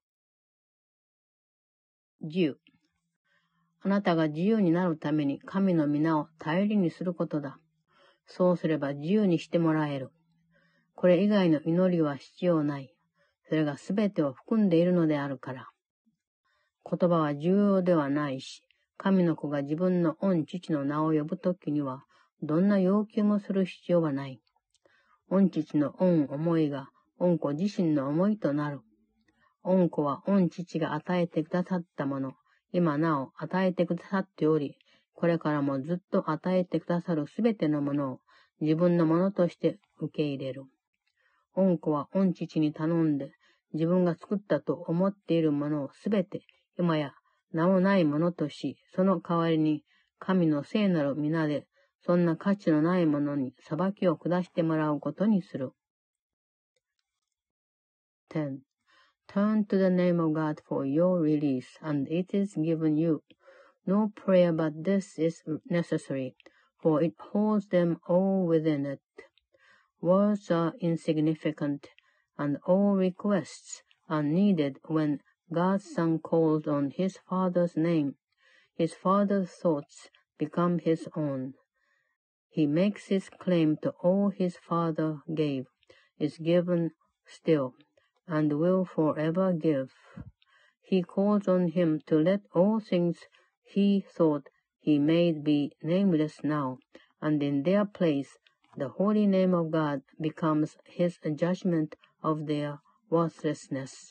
10. あなたが自由になるために神の皆を頼りにすることだ。そうすれば自由にしてもらえる。これ以外の祈りは必要ない。それがすべてを含んでいるのであるから。言葉は重要ではないし、神の子が自分の御父の名を呼ぶときには、どんな要求もする必要はない。御父の御思いが御子自身の思いとなる。御子は御父が与えてくださったもの、今なお与えてくださっており、これからもずっと与えてくださるすべてのものを自分のものとして受け入れる。御子は御父に頼んで、自分が作ったと思っているものをすべて今や名もないものとし、その代わりに神の聖なる皆で、そんな価値のないものに裁きを下してもらうことにする。10. Turn to the name of God for your release, and it is given you. No prayer but this is necessary, for it holds them all within it. Words are insignificant, and all requests are needed when God's Son calls on his Father's name. His Father's thoughts become his own. He makes his claim to all his Father gave, is given still, and will forever give. He calls on him to let all things he thought he made be nameless now, and in their place the holy name of God becomes his judgment of their worthlessness.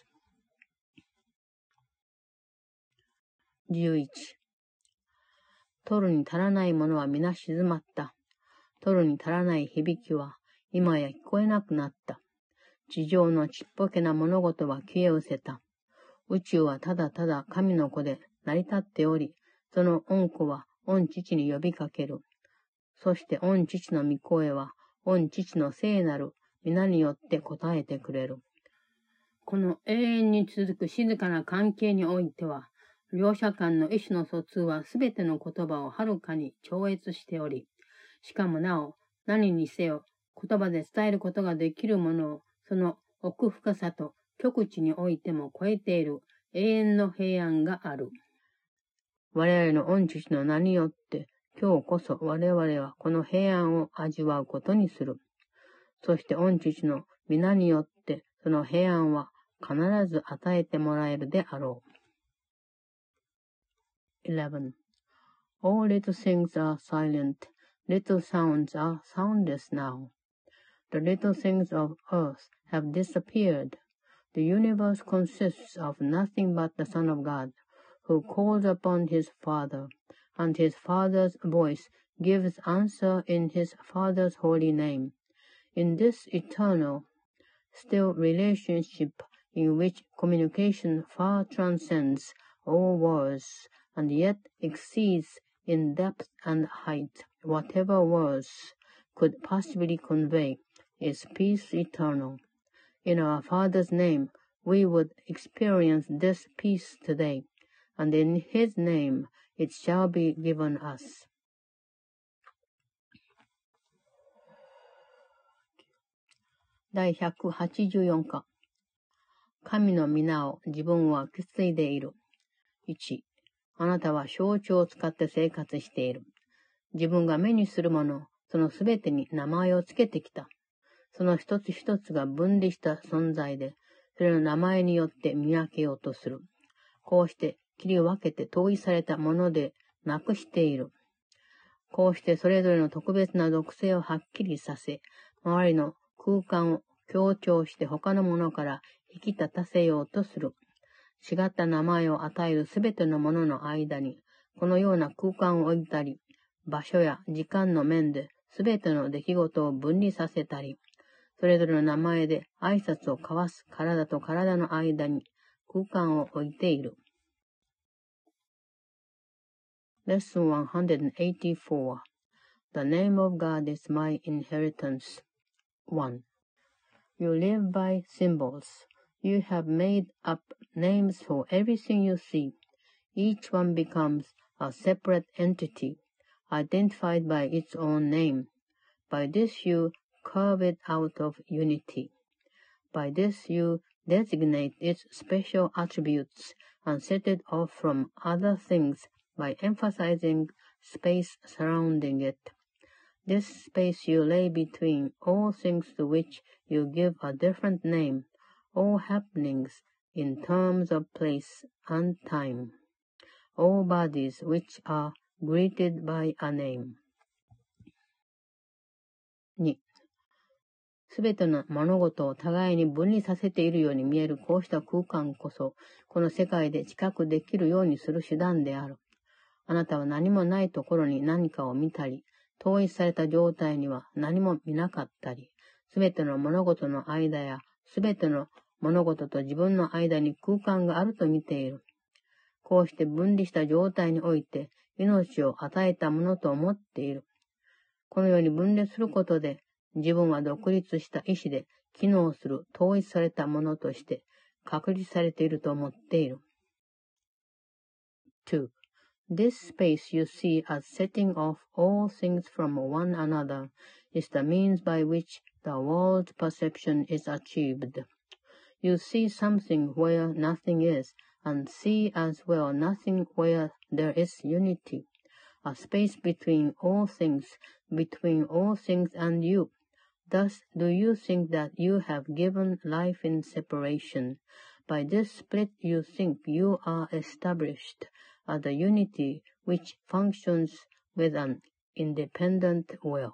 11. 取るに足らないものは皆静まった。取るに足らない響きは今や聞こえなくなった。地上のちっぽけな物事は消え失せた。宇宙はただただ神の子で成り立っており、その御子は御父に呼びかける。そして御父の御声は御父の聖なる皆によって答えてくれる。この永遠に続く静かな関係においては、両者間の意思の疎通はすべての言葉をはるかに超越しており、しかもなお何にせよ言葉で伝えることができるものをその奥深さと極地においても超えている永遠の平安がある。我々の御父の名によって今日こそ我々はこの平安を味わうことにする。そして御父の皆によってその平安は必ず与えてもらえるであろう。11. All little things are silent. Little sounds are soundless now. The little things of earth have disappeared. The universe consists of nothing but the Son of God, who calls upon his Father, and his Father's voice gives answer in his Father's holy name. In this eternal, still relationship in which communication far transcends all words, and yet exceeds in depth and height whatever words could possibly convey, is peace eternal. In our Father's name, we would experience this peace today, and in His name it shall be given us. 第184課。神の皆を自分は受け継いでいる。1、あなたは象徴を使って生活している。自分が目にするもの、そのすべてに名前をつけてきた。その一つ一つが分離した存在で、それの名前によって見分けようとする。こうして切り分けて統一されたものでなくしている。こうしてそれぞれの特別な属性をはっきりさせ、周りの空間を強調して他のものから引き立たせようとする。違った名前を与えるすべてのものの間に、このような空間を置いたり、場所や時間の面ですべての出来事を分離させたり、それぞれの名前で挨拶を交わす体と体の間に空間を置いている。Lesson 184 The name of God is my inheritance. 1. You live by symbols. You have made up names for everything you see. Each one becomes a separate entity, identified by its own name. By this you carve it out of unity. By this you designate its special attributes and set it off from other things by emphasizing space surrounding it. This space you lay between all things to which you give a different name, all happenings in terms of place and time, all bodies which are greeted by a name. 2. すべての物事を互いに分離させているように見えるこうした空間こそ、この世界で知覚できるようにする手段である。あなたは何もないところに何かを見たり、統一された状態には何も見なかったり、すべての物事の間やすべての物事と自分の間に空間があると見ている。こうして分離した状態において命を与えたものと思っている。このように分裂することで自分は独立した意志で機能する統一されたものとして確立されていると思っている。2.This space you see as setting off all things from one another is the means by which the world's perception is achieved. You see something where nothing is, and see as well nothing where there is unity, a space between all things and you. Thus do you think that you have given life in separation. By this split you think you are established as a unity which functions with an independent will.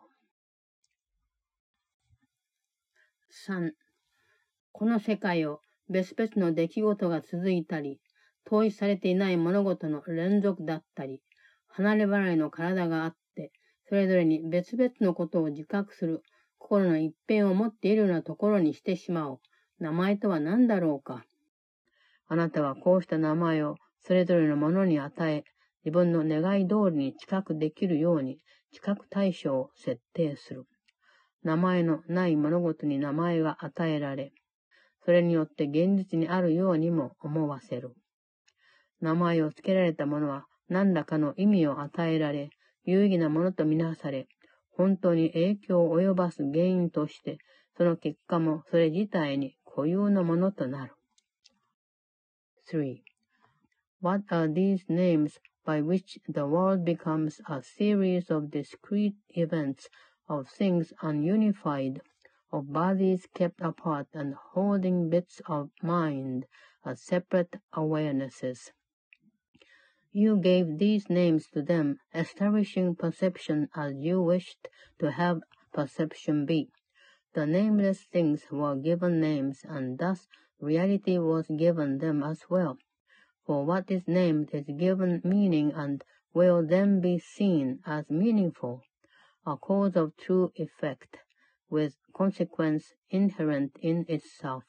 3. この世界を別々の出来事が続いたり、統一されていない物事の連続だったり、離れ離れの体があって、それぞれに別々のことを自覚する心の一辺を持っているようなところにしてしまおう。名前とは何だろうか。あなたはこうした名前をそれぞれのものに与え、自分の願い通りに知覚できるように知覚対象を設定する。名前のない物事に名前が与えられ、それによって現実にあるようにも思わせる。名前を付けられたものは何らかの意味を与えられ、有意義なものとみなされ、本当に影響を及ばす原因として、その結果もそれ自体に固有のものとなる。3. What are these names by which the world becomes a series of discrete events, of things ununified, of bodies kept apart and holding bits of mind as separate awarenesses? You gave these names to them, establishing perception as you wished to have perception be. The nameless things were given names, and thus reality was given them as well. For what is named is given meaning and will then be seen as meaningful, a cause of true effect, with consequence inherent in itself.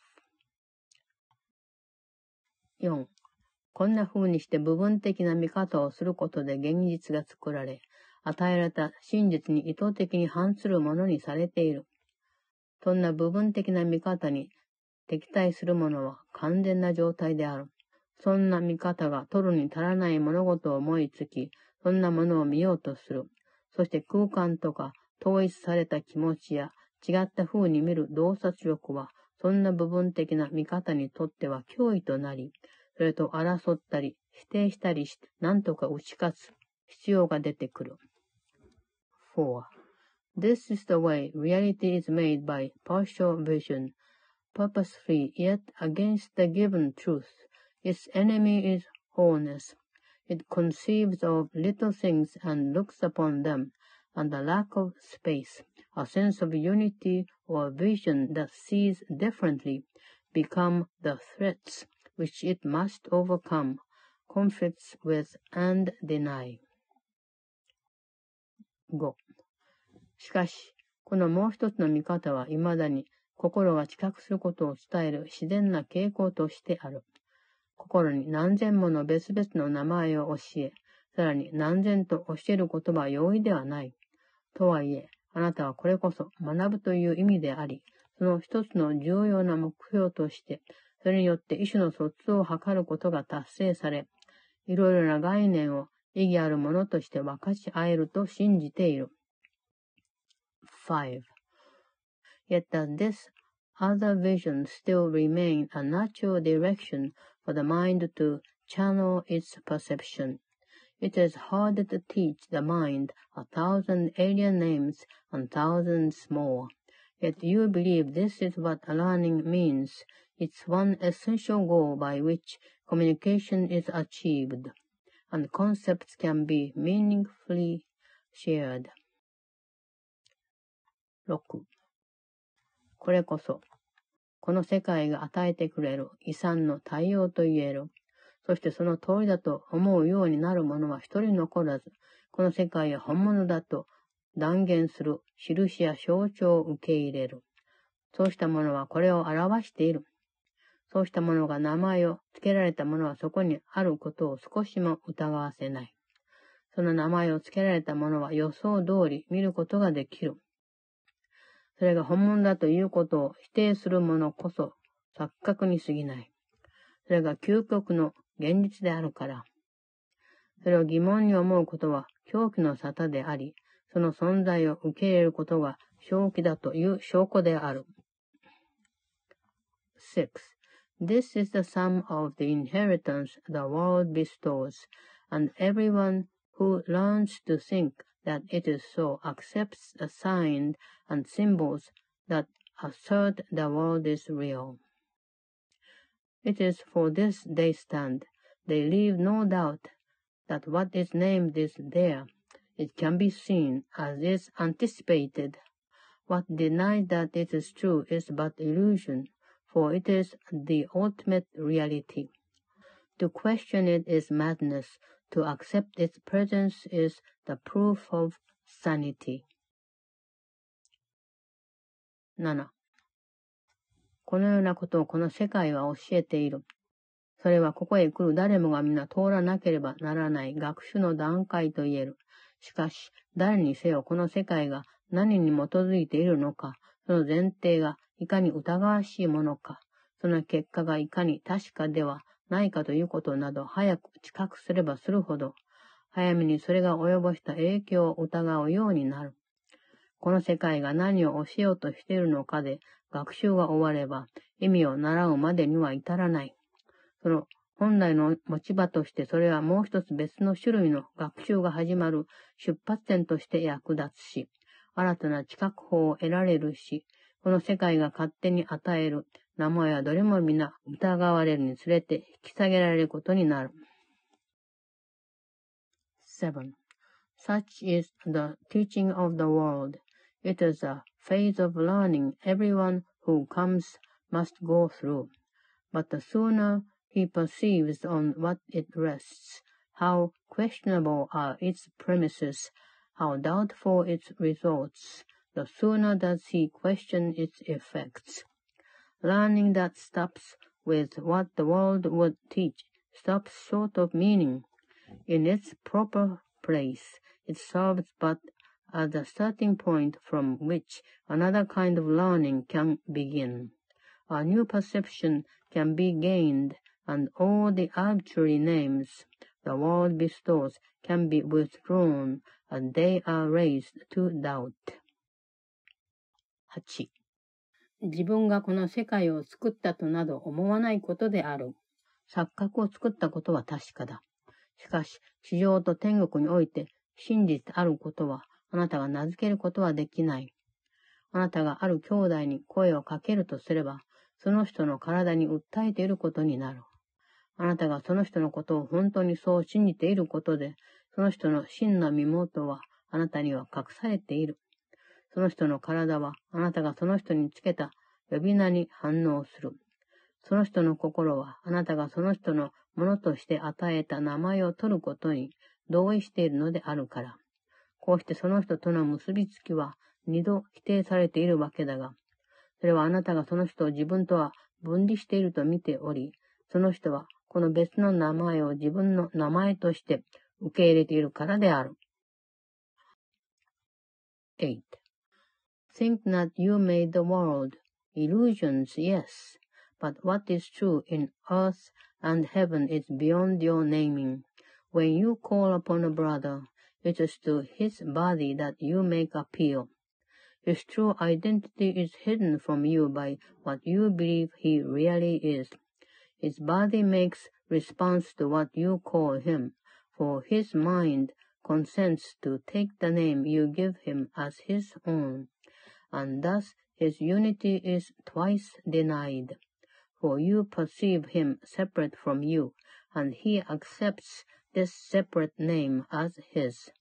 4. こんな風にして部分的な見方をすることで現実が作られ、与えられた真実に意図的に反するものにされている。そんな部分的な見方に敵対するものは完全な状態である。そんな見方が取るに足らない物事を思いつき、そんなものを見ようとする。そして空間とか統一された気持ちや違った風に見る洞察力は、そんな部分的な見方にとっては脅威となり、それと争ったり、否定したりして、何とか打ち勝つ必要が出てくる。4. This is the way reality is made by partial vision, purposefully yet against the given truth. Its enemy is wholeness. It conceives of little things and looks upon them, and the lack of space, a sense of unity or vision that sees differently, become the threats which it must overcome, conflicts with and deny. 5. しかし、このもう一つの見方は未だに心が知覚することを伝える自然な傾向としてある。心に何千もの別々の名前を教え、さらに何千と教えることは容易ではない。とはいえ、あなたはこれこそ学ぶという意味であり、その一つの重要な目標として、それによって意思の疎通を図ることが達成され、いろいろな概念を意義あるものとして分かち合えると信じている。5. Yet does this other vision still remain a natural direction for the mind to channel its perception? It is hard to teach the mind 1,000 alien names and thousands more. Yet you believe this is what learning means. It's one essential goal by which communication is achieved, and concepts can be meaningfully shared. 6. これこそ、この世界が与えてくれる遺産の対応と言える。そしてその通りだと思うようになる者は一人残らず、この世界は本物だと断言する印や象徴を受け入れる。そうしたものはこれを表している。そうしたものが名前を付けられたものはそこにあることを少しも疑わせない。その名前を付けられたものは予想通り見ることができる。それが本物だということを否定する者こそ錯覚に過ぎない。それが究極の現実であるから。それを疑問に思うことは狂気の沙汰であり、その存在を受け入れることが正気だという証拠である。6. This is the sum of the inheritance the world bestows, and everyone who learns to think that it is so accepts the signs and symbols that assert the world is real. It is for this they stand. They leave no doubt that what is named is there. It can be seen as is anticipated. What denies that it is true is but illusion, for it is the ultimate reality. To question it is madness. To accept its presence is the proof of sanity. 7. このようなことをこの世界は教えている。それはここへ来る誰もが皆通らなければならない学習の段階と言える。しかし、誰にせよこの世界が何に基づいているのか、その前提がいかに疑わしいものか、その結果がいかに確かではないかということなど早く知覚すればするほど、早めにそれが及ぼした影響を疑うようになる。この世界が何を教えようとしているのかで学習が終われば意味を習うまでには至らない。その本来の持ち場としてそれはもう一つ別の種類の学習が始まる出発点として役立つし、新たな知覚法を得られるし、この世界が勝手に与える名前はどれも皆疑われるにつれて引き下げられることになる。7. Such is the teaching of the world. It is a phase of learning everyone who comes must go through. But the sooner he perceives on what it rests, how questionable are its premises, how doubtful its results, the sooner does he question its effects. Learning that stops with what the world would teach stops short of meaning. In its proper place, it serves but as a starting point from which another kind of learning can begin. a new perception can be gained, and all the arbitrary names the world bestows can be withdrawn, and they are raised to doubt. 8. 自分がこの世界を作ったとなど思わないことである。錯覚を作ったことは確かだ。しかし、地上と天国において真実であることは、あなたが名付けることはできない。あなたがある兄弟に声をかけるとすれば、その人の体に訴えていることになる。あなたがその人のことを本当にそう信じていることで、その人の真の身元はあなたには隠されている。その人の体はあなたがその人につけた呼び名に反応する。その人の心はあなたがその人のものとして与えた名前を取ることに同意しているのであるから。こうしてその人との結びつきは二度否定されているわけだが、それはあなたがその人を自分とは分離していると見ており、その人はこの別の名前を自分の名前として受け入れているからである。8. Think not you made the world. Illusions, yes. But what is true in earth and heaven is beyond your naming. When you call upon a brother, it is to his body that you make appeal. His true identity is hidden from you by what you believe he really is. His body makes response to what you call him, for his mind consents to take the name you give him as his own, and thus his unity is twice denied. For you perceive him separate from you, and he accepts this separate name as his.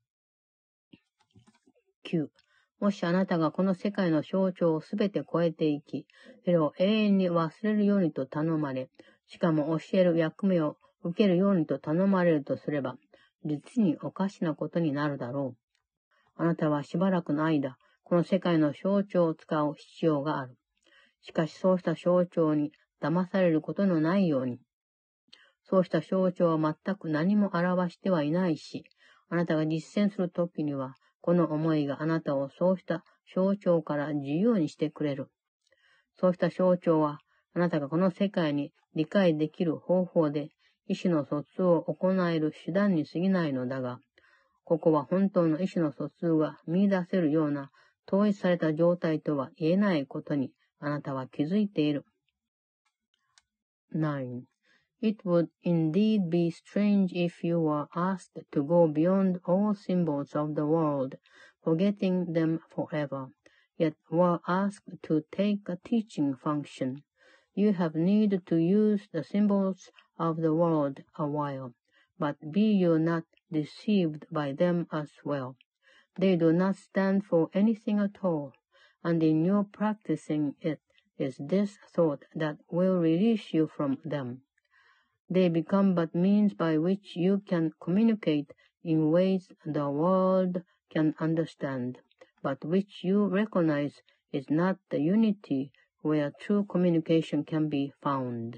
9. もしあなたがこの世界の象徴をすべて超えていき、それを永遠に忘れるようにと頼まれ、しかも教える役目を受けるようにと頼まれるとすれば、実におかしなことになるだろう。あなたはしばらくの間、この世界の象徴を使う必要がある。しかしそうした象徴に騙されることのないように。そうした象徴は全く何も表してはいないし、あなたが実践するときには、この思いがあなたをそうした象徴から自由にしてくれる。そうした象徴は、あなたがこの世界に理解できる方法で意思の疎通を行える手段に過ぎないのだが、ここは本当の意思の疎通が見出せるような統一された状態とは言えないことにあなたは気づいている。9. It would indeed be strange if you were asked to go beyond all symbols of the world, forgetting them forever, yet were asked to take a teaching function. You have need to use the symbols of the world a while, but be you not deceived by them as well. They do not stand for anything at all, and in your practicing it is this thought that will release you from them. They become but means by which you can communicate in ways the world can understand, but which you recognize is not the unity where true communication can be found.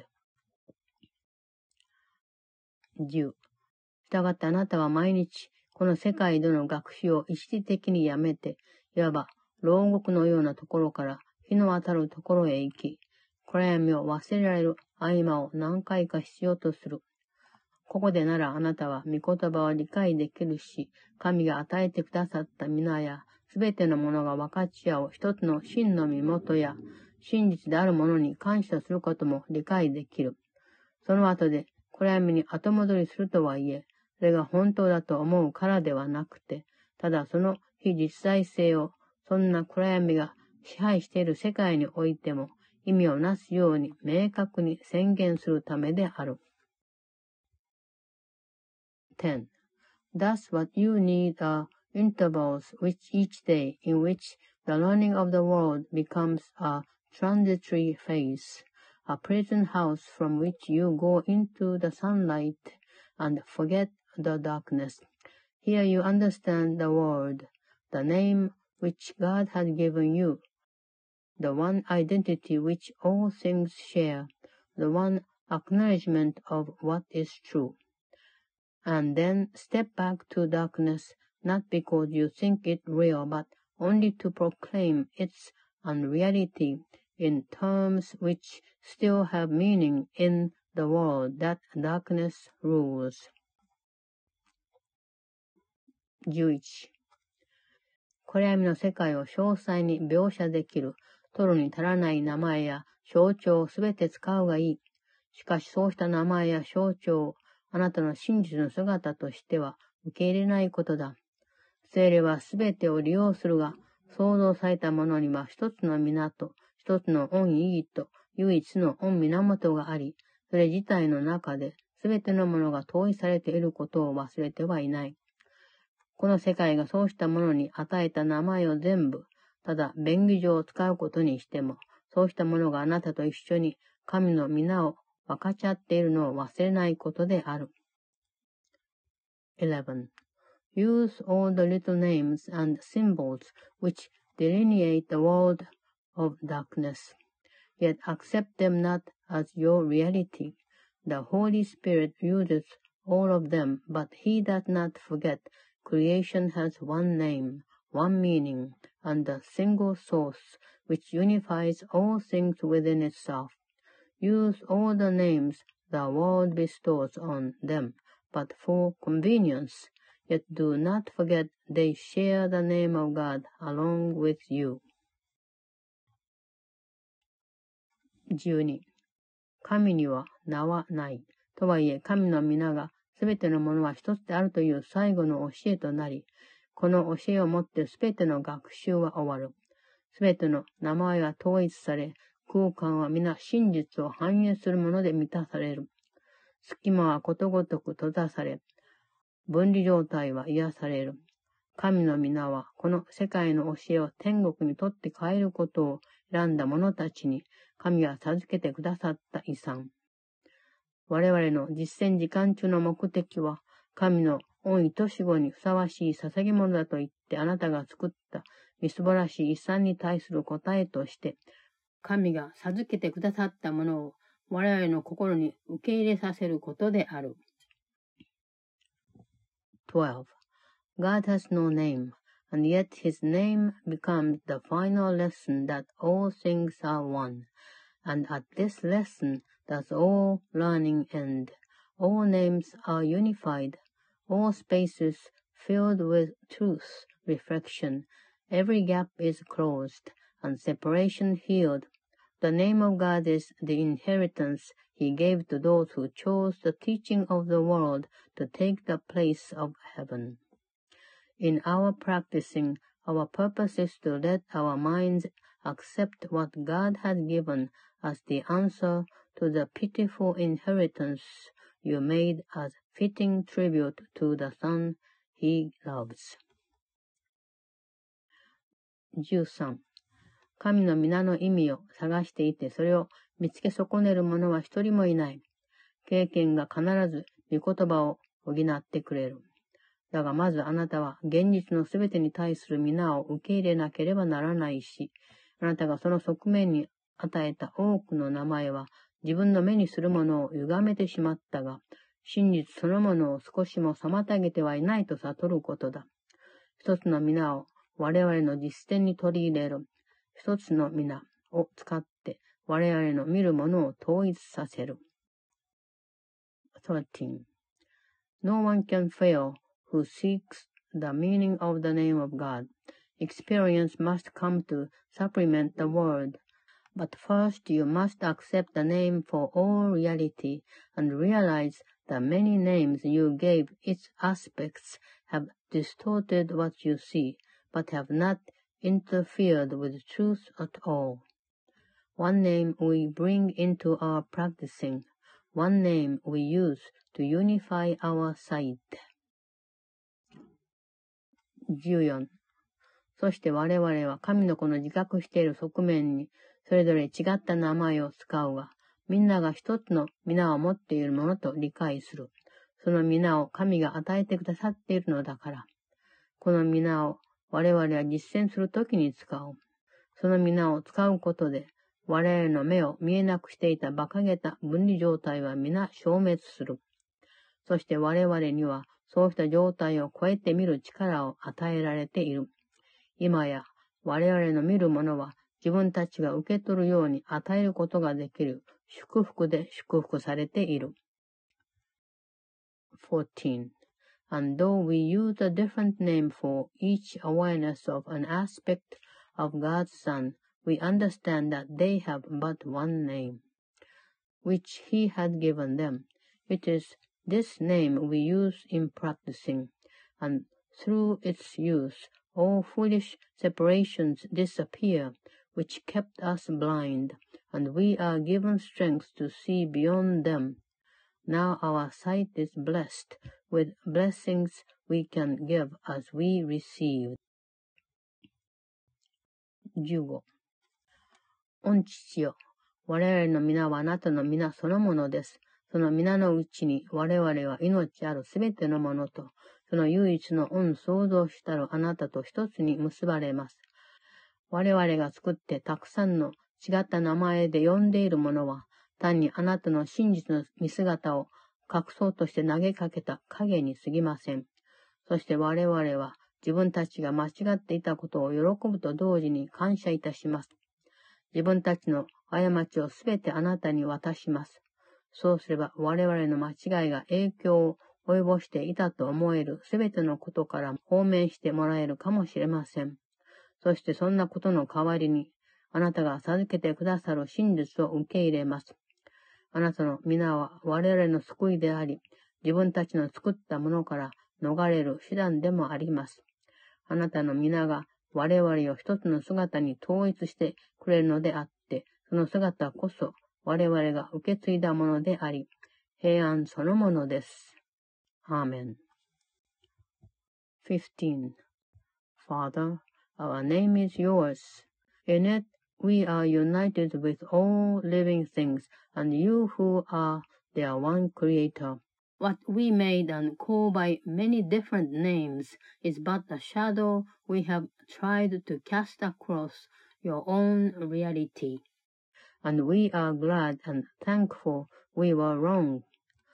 10. したがってあなたは毎日、この世界での学習を一時的にやめて、いわば牢獄のようなところから日の当たるところへ行き、暗闇を忘れられる合間を何回か必要とする。ここでならあなたは御言葉を理解できるし、神が与えてくださった皆や、すべてのものが分かち合う一つの真の身元や、真実であるものに感謝することも理解できる。その後で暗闇に後戻りするとはいえ、それが本当だと思うからではなくて、ただその非実在性を、そんな暗闇が支配している世界においても、意味をなすように明確に宣言するためである。10. Thus what you need are intervals which each day in which the learning of the world becomes a transitory phase, a prison house from which you go into the sunlight and forget the darkness. Here you understand the word, the name which God has given you, the one identity which all things share, the one acknowledgement of what is true. And then step back to darkness, not because you think it real, but only to proclaim its unreality in terms which still have meaning in the world that darkness rules. 11. これらの世界を詳細に描写できる取るに足らない名前や象徴をすべて使うがいい。しかしそうした名前や象徴をあなたの真実の姿としては受け入れないことだ。聖霊はすべてを利用するが、創造されたものには一つの源、一つの御意義と唯一の御源があり、それ自体の中ですべてのものが統一されていることを忘れてはいない。この世界がそうしたものに与えた名前を全部、ただ便宜上使うことにしても、そうしたものがあなたと一緒に神の皆を分かち合っているのを忘れないことである。11. Use all the little names and symbols which delineate the world of darkness, yet accept them not as your reality. The Holy Spirit uses all of them, but he does not forget creation has one name, one meaning, and a single source which unifies all things within itself. Use all the names the world bestows on them, but for convenience, yet do not forget they share the name of God along with you. 12. 神には名はない。とはいえ、神の皆がすべてのものは一つであるという最後の教えとなり、この教えをもってすべての学習は終わる。すべての名前は統一され、空間は皆真実を反映するもので満たされる。隙間はことごとく閉ざされ、分離状態は癒される。神の皆はこの世界の教えを天国にとって変えることを選んだ者たちに神は授けてくださった遺産。我々の実践時間中の目的は神の御愛し子にふさわしい捧げ物だと言ってあなたが作ったみすぼらしい遺産に対する答えとして神が授けてくださったものを我々の心に受け入れさせることである。12. God has no name, and yet his name becomes the final lesson that all things are one. And at this lesson does all learning end. All names are unified, all spaces filled with truth, reflection. Every gap is closed, and separation healed. The name of God is the inheritance he gave to those who chose the teaching of the world to take the place of heaven. In our practicing, our purpose is to let our minds accept what God has given as the answer to the pitiful inheritance you made as fitting tribute to the Son he loves. 13. 神の皆の意味を探していて、それを見つけ損ねる者は一人もいない。経験が必ず御言葉を補ってくれる。だがまずあなたは現実のすべてに対する皆を受け入れなければならないし、あなたがその側面に与えた多くの名前は自分の目にするものを歪めてしまったが、真実そのものを少しも妨げてはいないと悟ることだ。一つの皆を我々の実践に取り入れる。一つの皆を使って我々の見るものを統一させる。13. No one can fail who seeks the meaning of the name of God. Experience must come to supplement the word. But first you must accept the name for all reality and realize the many names you gave its aspects have distorted what you see, but have not interfered with truth at all. One name we bring into our practicing, one name we use to unify our sight. 14. そして我々は神の子の自覚している側面にそれぞれ違った名前を使うが、みんなが一つの皆を持っているものと理解する。その皆を神が与えてくださっているのだから。この皆を我々は実践するときに使う。その皆を使うことで、我々の目を見えなくしていた馬鹿げた分離状態は皆消滅する。そして我々にはそうした状態を超えて見る力を与えられている。今や我々の見るものは自分たちが受け取るように与えることができる祝福で祝福されている。14. And though we use a different name for each awareness of an aspect of God's Son, we understand that they have but one name, which He had given them. It is this name we use in practicing, and through its use, all foolish separations disappear, which kept us blind, and we are given strength to see beyond them. Now our sight is blessed with blessings we can give as we receive. 15. 御父よ、我々の皆はあなたの皆そのものです。その皆のうちに我々は命あるすべてのものと、その唯一の御創造主たるあなたと一つに結ばれます。我々が作ってたくさんの違った名前で呼んでいるものは、単にあなたの真実の見姿を隠そうとして投げかけた影に過ぎません。そして我々は自分たちが間違っていたことを喜ぶと同時に感謝いたします。自分たちの過ちをすべてあなたに渡します。そうすれば我々の間違いが影響を及ぼしていたと思えるすべてのことから放免してもらえるかもしれません。そしてそんなことの代わりに、あなたが授けてくださる真実を受け入れます。あなたの皆は我々の救いであり、自分たちの作ったものから逃れる手段でもあります。あなたの皆が我々を一つの姿に統一してくれるのであって、その姿こそ我々が受け継いだものであり、平安そのものです。アーメン。15. Father, our name is yours. In it we are united with all living things, and you who are their one creator. What we made and call by many different names is but a shadow we have tried to cast across your own reality. And we are glad and thankful we were wrong.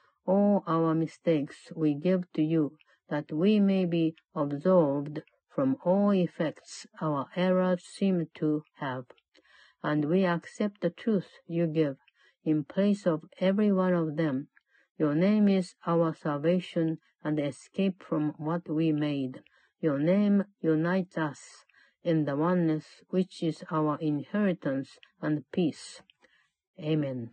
All our mistakes we give to you, that we may be absolved from all effects our errors seem to have. And we accept the truth you give in place of every one of them. Your name is our salvation and escape from what we made. Your name unites us in the oneness which is our inheritance and peace. Amen.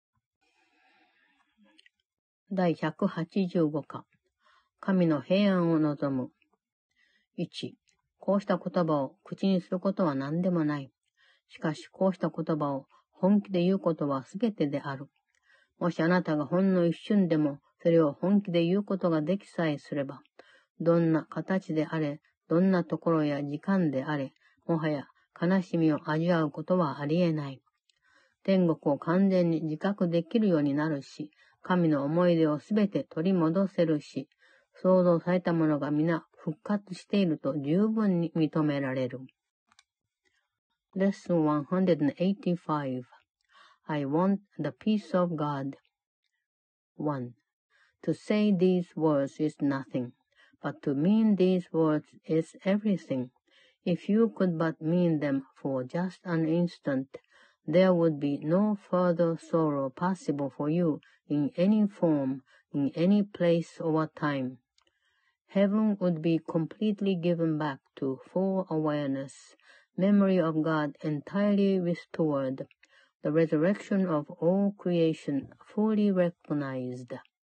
第185課。神の平安を望む。1、こうした言葉を口にすることは何でもない。しかし、こうした言葉を本気で言うことはすべてである。もしあなたがほんの一瞬でもそれを本気で言うことができさえすれば、どんな形であれ、どんなところや時間であれ、もはや悲しみを味わうことはありえない。天国を完全に自覚できるようになるし、神の思い出をすべて取り戻せるし、創造されたものが皆復活していると十分に認められる。Lesson 185 I want the peace of God. 1. To say these words is nothing, but to mean these words is everything. If you could but mean them for just an instant, there would be no further sorrow possible for you in any form, in any place or time. Heaven would be completely given back to full awareness, memory of God entirely restored, the resurrection of all creation fully recognized.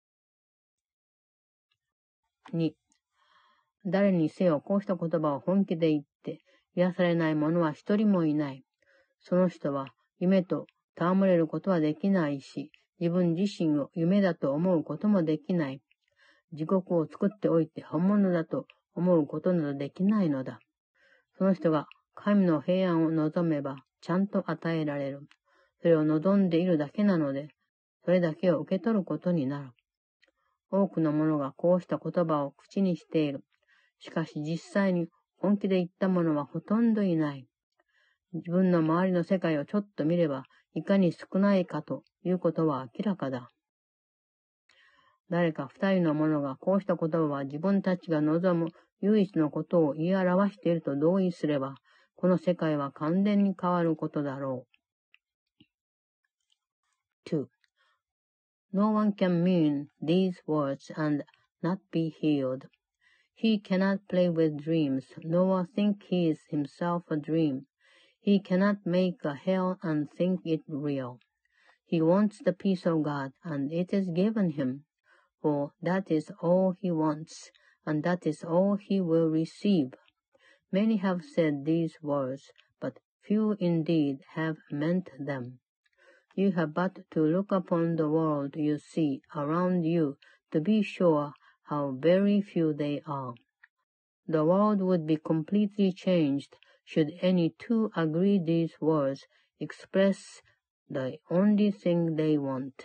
2. 誰にせよこうした言葉を本気で言って癒されない者は一人もいない。その人は夢と戯れることはできないし、自分自身を夢だと思うこともできない。地獄を作っておいて本物だと思うことなどできないのだ。その人が神の平安を望めばちゃんと与えられる。それを望んでいるだけなので、それだけを受け取ることになる。多くの者がこうした言葉を口にしている。しかし実際に本気で言った者はほとんどいない。自分の周りの世界をちょっと見れば、いかに少ないかということは明らかだ。誰か二人の者がこうした言葉は自分たちが望む唯一のことを言い表していると同意すれば、 この世界は完全に変わることだろう。2. No one can mean these words and not be healed. He cannot play with dreams, nor think he is himself a dream. He cannot make a hell and think it real. He wants the peace of God, and it is given him, for that is all he wants, and that is all he will receive. Many have said these words, but few indeed have meant them. You have but to look upon the world you see around you to be sure how very few they are. The world would be completely changed should any two agree these words express the only thing they want.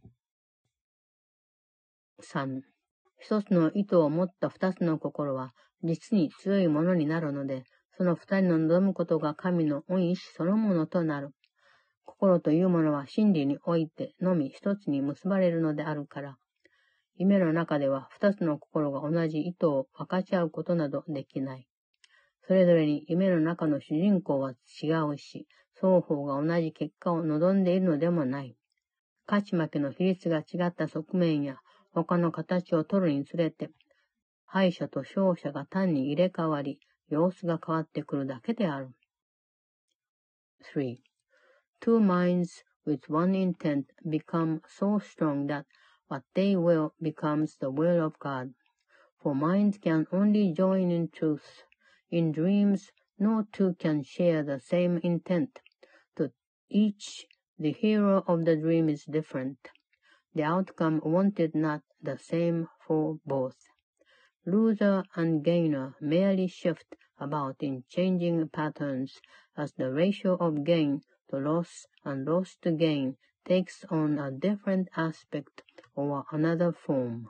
3. 一つの意図を持った二つの心は実に強いものになるので、その二人の望むことが神の御意志そのものとなる。心というものは真理においてのみ一つに結ばれるのであるから、夢の中では二つの心が同じ意図を分かち合うことなどできない。それぞれに夢の中の主人公は違うし、双方が同じ結果を望んでいるのでもない。勝ち負けの比率が違った側面や他の形を取るにつれて、敗者と勝者が単に入れ替わり、様子が変わってくるだけである。3. Two minds with one intent become so strong that what they will becomes the will of God. For minds can only join in truth. In dreams, no two can share the same intent. To each, the hero of the dream is different. The outcome wanted not the same for both. Loser and gainer merely shift about in changing patterns as the ratio of gain to loss and loss to gain takes on a different aspect or another form.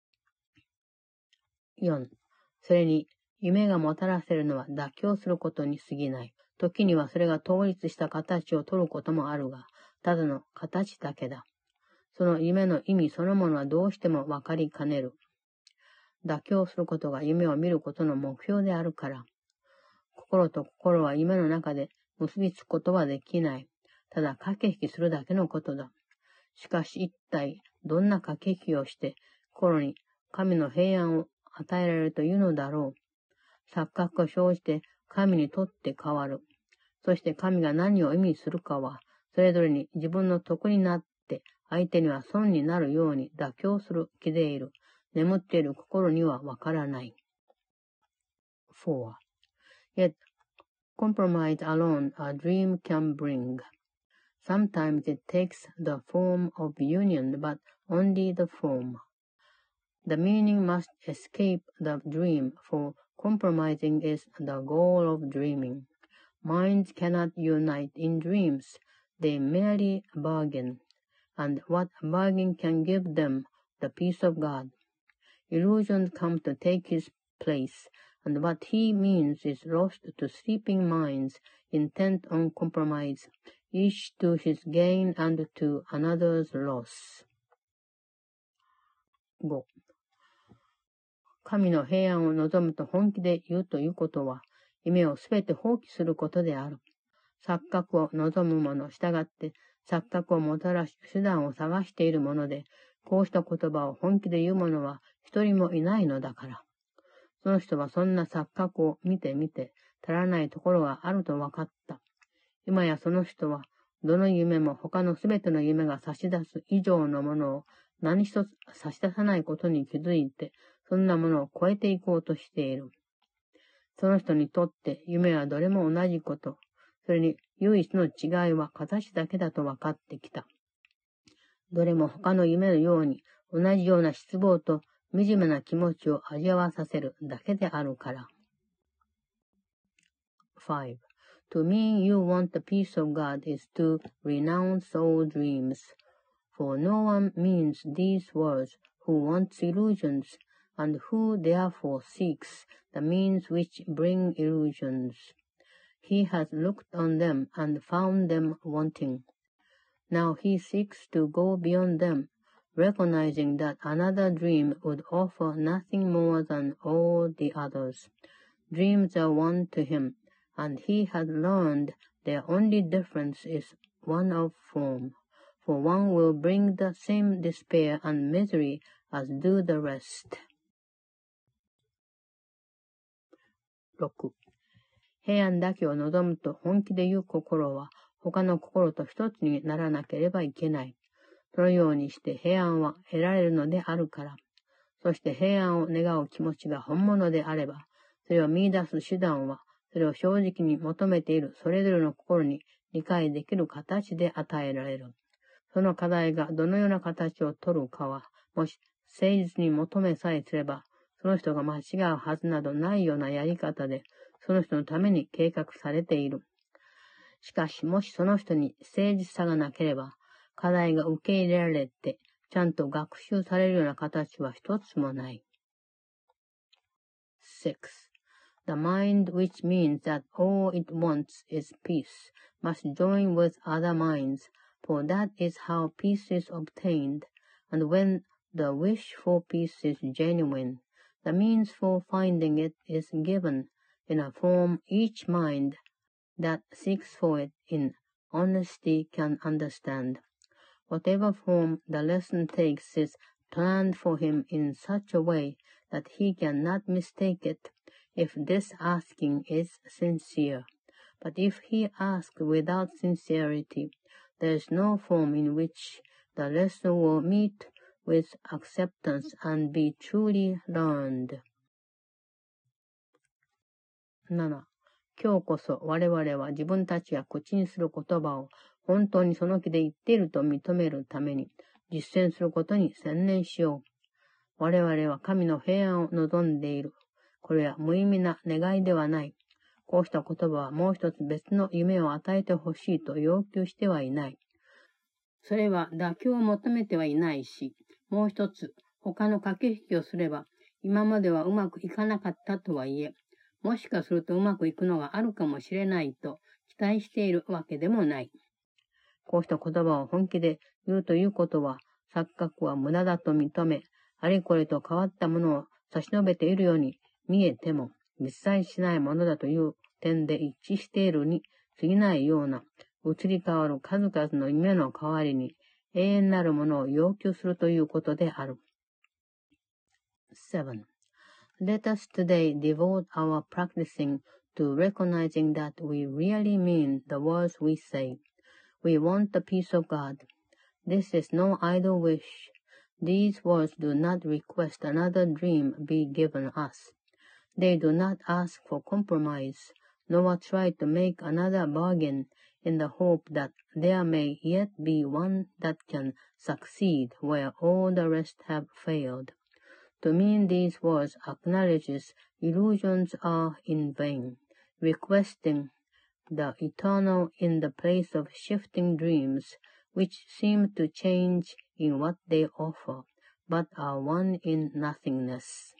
4. それに、夢がもたらせるのは妥協することに過ぎない。時にはそれが統一した形を取ることもあるが、ただの形だけだ。その夢の意味そのものはどうしても分かりかねる。妥協することが夢を見ることの目標であるから。心と心は夢の中で結びつくことはできない。ただ駆け引きするだけのことだ。しかし一体どんな駆け引きをして心に神の平安を与えられるというのだろう。錯覚が生じて神にとって変わる。そして神が何を意味するかは、それぞれに自分の得になって相手には損になるように妥協する気でいる。眠っている心にはわからない。4. Yet, compromise alone a dream can bring. Sometimes it takes the form of union, but only the form. The meaning must escape the dream, for compromising is the goal of dreaming. Minds cannot unite in dreams. They merely bargain. And what bargain can give them the peace of God? Illusions come to take his place, and what he means is lost to sleeping minds intent on compromise, each to his gain and to another's loss. 5. 神の平安を望むと本気で言うということは、夢をすべて放棄することである。錯覚を望む者、従って錯覚をもたらし手段を探しているもので、こうした言葉を本気で言う者は一人もいないのだから。その人はそんな錯覚を見て足らないところがあると分かった。今やその人は、どの夢も他のすべての夢が差し出す以上のものを何一つ差し出さないことに気づいて、そんなものを超えていこうとしている。その人にとって夢はどれも同じこと。それに唯一の違いは形だけだと分かってきた。どれも他の夢のように同じような失望と惨めな気持ちを味わわさせるだけであるから。5. To mean you want the peace of God is to renounce all dreams. For no one means these words who wants illusions, and who therefore seeks the means which bring illusions. He has looked on them and found them wanting. Now he seeks to go beyond them, recognizing that another dream would offer nothing more than all the others. Dreams are one to him, and he had learned their only difference is one of form, for one will bring the same despair and misery as do the rest. 6. 平安だけを望むと本気で言う心は他の心と一つにならなければいけない。そのようにして平安は得られるのであるから。そして平安を願う気持ちが本物であれば、それを見出す手段は、それを正直に求めているそれぞれの心に理解できる形で与えられる。その課題がどのような形を取るかは、もし誠実に求めさえすれば、その人が間違うはずなどないようなやり方で、その人のために計画されている。しかし、もしその人に誠実さがなければ、課題が受け入れられて、ちゃんと学習されるような形は一つもない。6. The mind which means that all it wants is peace must join with other minds, for that is how peace is obtained, and when the wish for peace is genuine, the means for finding it is given in a form each mind that seeks for it in honesty can understand. Whatever form the lesson takes is planned for him in such a way that he cannot mistake it if this asking is sincere. But if he asks without sincerity, there is no form in which the lesson will meet with acceptance and be truly learned. 7. 今日こそ我々は自分たちが口にする言葉を本当にその気で言っていると認めるために実践することに専念しよう。我々は神の平安を望んでいる。これは無意味な願いではない。こうした言葉はもう一つ別の夢を与えてほしいと要求してはいない。それは妥協を求めてはいないし、もう一つ他の駆け引きをすれば今まではうまくいかなかったとはいえ、もしかするとうまくいくのがあるかもしれないと期待しているわけでもない。こうした言葉を本気で言うということは、錯覚は無駄だと認め、あれこれと変わったものを差し伸べているように見えても、実際しないものだという点で一致しているに過ぎないような、移り変わる数々の夢の代わりに、永遠なるものを要求するということである。7. Let us today devote our practicing to recognizing that we really mean the words we say. We want the peace of God. This is no idle wish. These words do not request another dream be given us. They do not ask for compromise, nor try to make another bargain in the hope that there may yet be one that can succeed where all the rest have failed. To mean these words acknowledges illusions are in vain, requesting the eternal in the place of shifting dreams, which seem to change in what they offer, but are one in nothingness.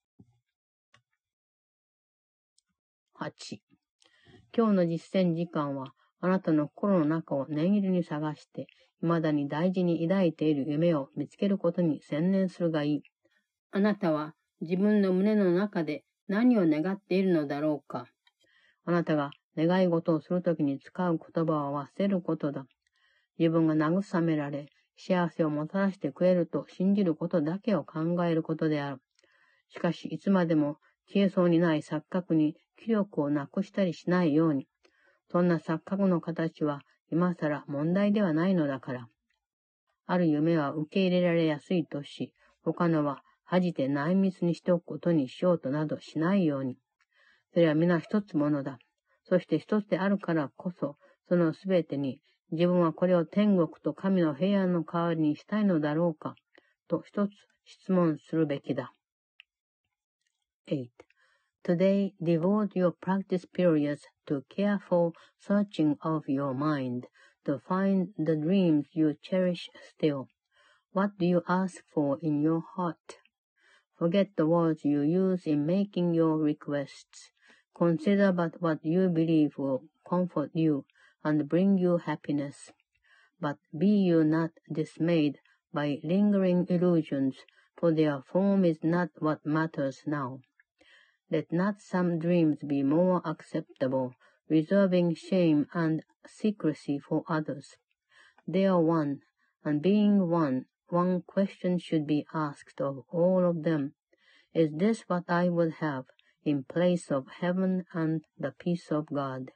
8. 今日の実践時間は、あなたの心の中を念入りに探して、未だに大事に抱いている夢を見つけることに専念するがいい。あなたは自分の胸の中で何を願っているのだろうか。あなたが願い事をするときに使う言葉を忘れることだ。自分が慰められ、幸せをもたらしてくれると信じることだけを考えることである。しかし、いつまでも消えそうにない錯覚に気力をなくしたりしないように。そんな錯覚の形は今更問題ではないのだから。ある夢は受け入れられやすいとし、他のは恥じて内密にしておくことにしようとなどしないように。それは皆一つものだ。そして一つであるからこそ、そのすべてに自分はこれを天国と神の平安の代わりにしたいのだろうか、と一つ質問するべきだ。8. Today, devote your practice periods to careful searching of your mind, to find the dreams you cherish still. What do you ask for in your heart? Forget the words you use in making your requests. Consider but what you believe will comfort you and bring you happiness. But be you not dismayed by lingering illusions, for their form is not what matters now. Let not some dreams be more acceptable, reserving shame and secrecy for others. They are one, and being one, one question should be asked of all of them. Is this what I would have in place of heaven and the peace of God?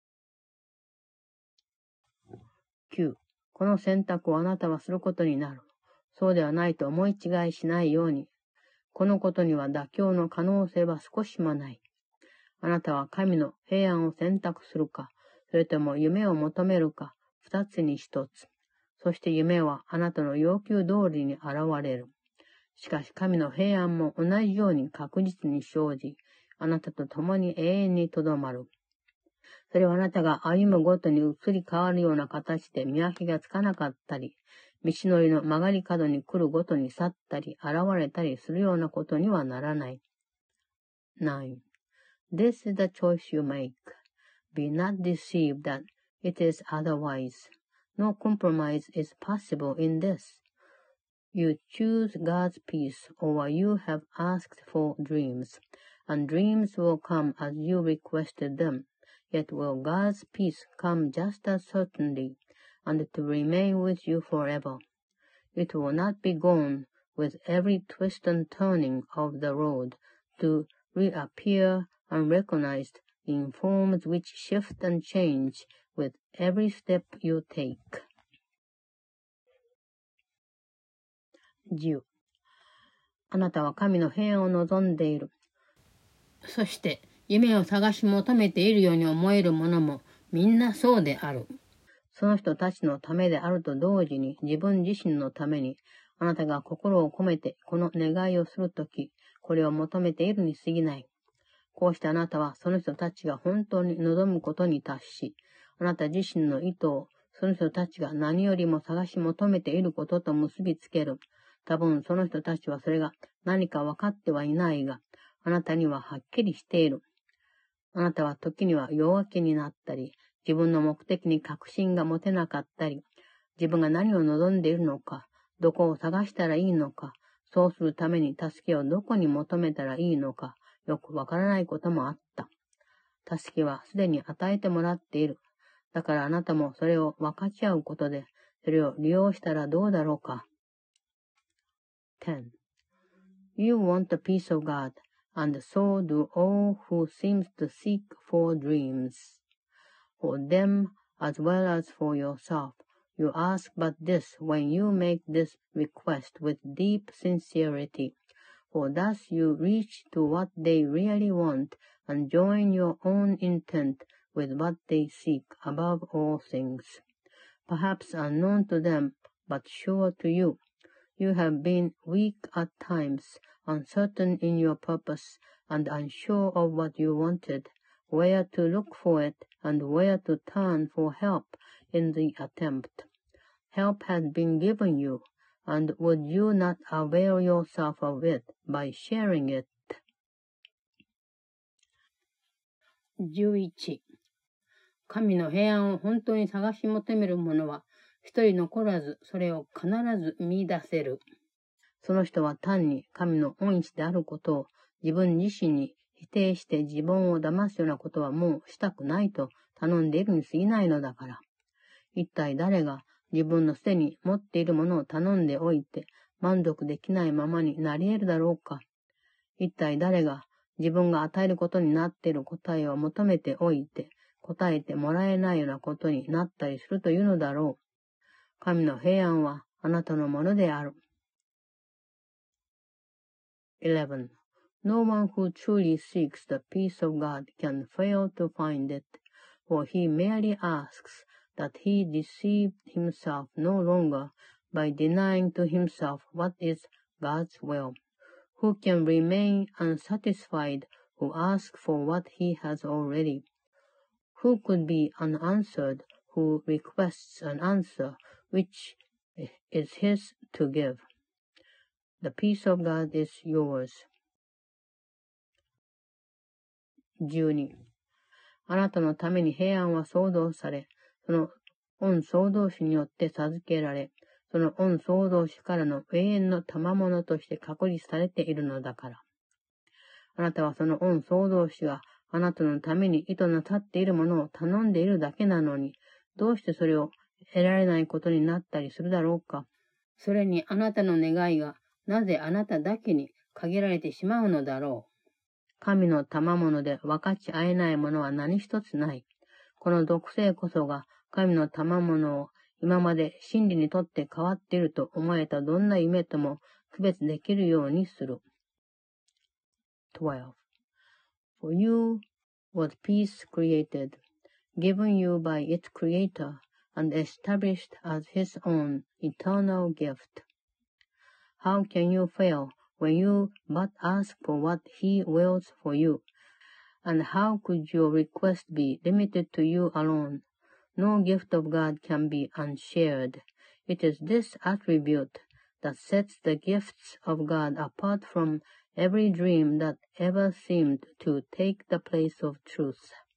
9. この選択をあなたはすることになる。そうではないと思い違いしないように。このことには妥協の可能性は少しもない。あなたは神の平安を選択するか、それとも夢を求めるか、二つに一つ。そして夢はあなたの要求通りに現れる。しかし神の平安も同じように確実に生じ、あなたと共に永遠にとどまる。それはあなたが歩むごとに移り変わるような形で見分けがつかなかったり、道のりの曲がり角に来るごとに去ったり、現れたりするようなことにはならない。9. This is the choice you make. Be not deceived that it is otherwise. No compromise is possible in this. You choose God's peace over you have asked for dreams, and dreams will come as you requested them. Yet will God's peace come just as certainly, and to remain with you forever. It will not be gone with every twist and turning of the road, to reappear unrecognized in forms which shift and change with every step you take. 10. あなたは神の平安を望んでいる。そして夢を探し求めているように思える者もみんなそうである。その人たちのためであると同時に自分自身のためにあなたが心を込めてこの願いをするとき、これを求めているに過ぎない。こうしてあなたはその人たちが本当に望むことに達し、あなた自身の意図をその人たちが何よりも探し求めていることと結びつける。多分その人たちはそれが何か分かってはいないが、あなたにははっきりしている。あなたは時には弱気になったり、自分の目的に確信が持てなかったり、自分が何を望んでいるのか、どこを探したらいいのか、そうするために助けをどこに求めたらいいのか、よくわからないこともあった。助けはすでに与えてもらっている。だからあなたもそれを分かち合うことで、それを利用したらどうだろうか。10. You want the peace of God, and so do all who seem to seek for dreams. For them, as well as for yourself, you ask but this when you make this request with deep sincerity, for thus you reach to what they really want and join your own intent with what they seek above all things. Perhaps unknown to them, but sure to you. You have been weak at times, uncertain in your purpose, and unsure of what you wanted, where to look for it, and where to turn for help in the attempt. Help has been given you, and would you not avail yourself of it by sharing it? 11. 神の平安を本当に探し求める者は、一人残らずそれを必ず見出せる。その人は単に神の恩師であることを自分自身に否定して自分を騙すようなことはもうしたくないと頼んでいるに過ぎないのだから。一体誰が自分のすでに持っているものを頼んでおいて満足できないままになり得るだろうか。一体誰が自分が与えることになっている答えを求めておいて答えてもらえないようなことになったりするというのだろう。神の平安はあなたのものである。11. No one who truly seeks the peace of God can fail to find it, for he merely asks that he deceive himself no longer by denying to himself what is God's will. Who can remain unsatisfied who asks for what he has already? Who could be unanswered who requests an answer which is his to give? The peace of God is yours. 12. あなたのために平安は創造され、その御創造主によって授けられ、その御創造主からの永遠の賜物として確立されているのだから。 あなたはその御創造主があなたのために意図なさっているものを頼んでいるだけなのに、どうしてそれを得られないことになったりするだろうか。それにあなたの願いがなぜあなただけに限られてしまうのだろう。神の賜物で分かち合えないものは何一つない。この毒性こそが神の賜物を今まで真理にとって変わっていると思えたどんな夢とも区別できるようにする。12. For you was peace created, given you by its creator, and established as his own eternal gift. How can you fail when you but ask for what he wills for you? And how could your request be limited to you alone? No gift of God can be unshared. It is this attribute that sets the gifts of God apart from every dream that ever seemed to take the place of truth.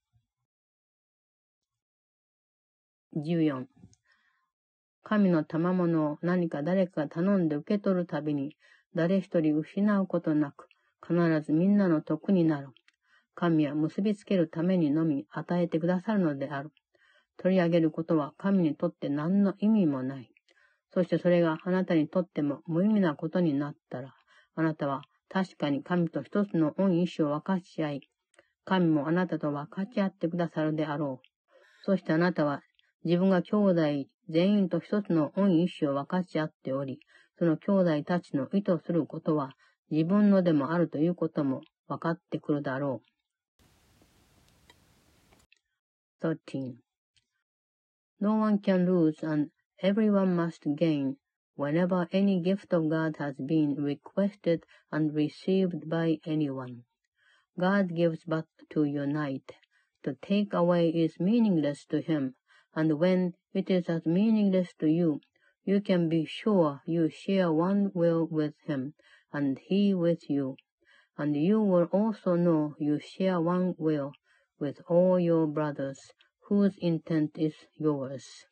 14. 神の賜物を何か誰かが頼んで受け取るたびに、誰一人失うことなく、必ずみんなの得になる。神は結びつけるためにのみ与えてくださるのである。取り上げることは神にとって何の意味もない。そしてそれがあなたにとっても無意味なことになったら、あなたは確かに神と一つの御意志を分かち合い、神もあなたと分かち合ってくださるであろう。そしてあなたは自分が兄弟全員と一つの御意志を分かち合っており、その兄弟たちの意図することは自分のでもあるということも分かってくるだろう。13. No one can lose and everyone must gain whenever any gift of God has been requested and received by anyone. God gives but to unite. To take away is meaningless to him, and when it is as meaningless to you, you can be sure you share one will with him, and he with you. And you will also know you share one will with all your brothers, whose intent is yours.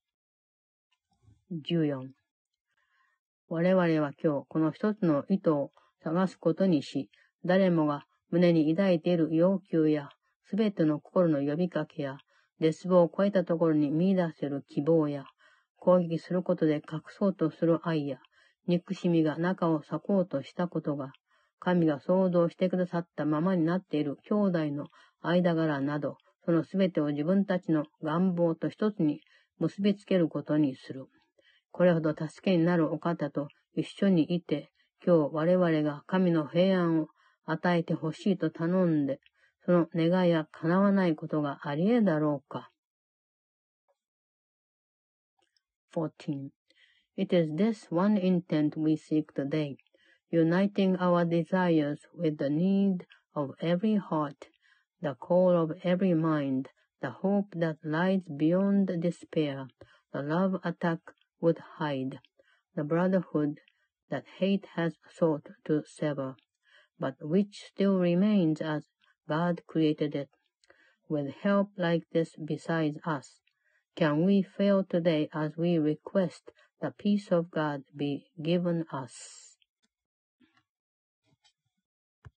14. 我々は今日この一つの意図を探すことにし、誰もが胸に抱いている要求や、すべての心の呼びかけや、絶望を超えたところに見出せる希望や、攻撃することで隠そうとする愛や、憎しみが中を裂こうとしたことが、神が創造してくださったままになっている兄弟の間柄など、そのすべてを自分たちの願望と一つに結びつけることにする。これほど助けになるお方と一緒にいて、今日我々が神の平安を与えてほしいと頼んで、その願いが叶わないことがあり得だろうか。14. It is this one intent we seek today, uniting our desires with the need of every heart, the call of every mind, the hope that lies beyond despair, the love attack would hide, the brotherhood that hate has sought to sever, but which still remains as God created it. With help like this besides us, can we fail today as we request the peace of God be given us?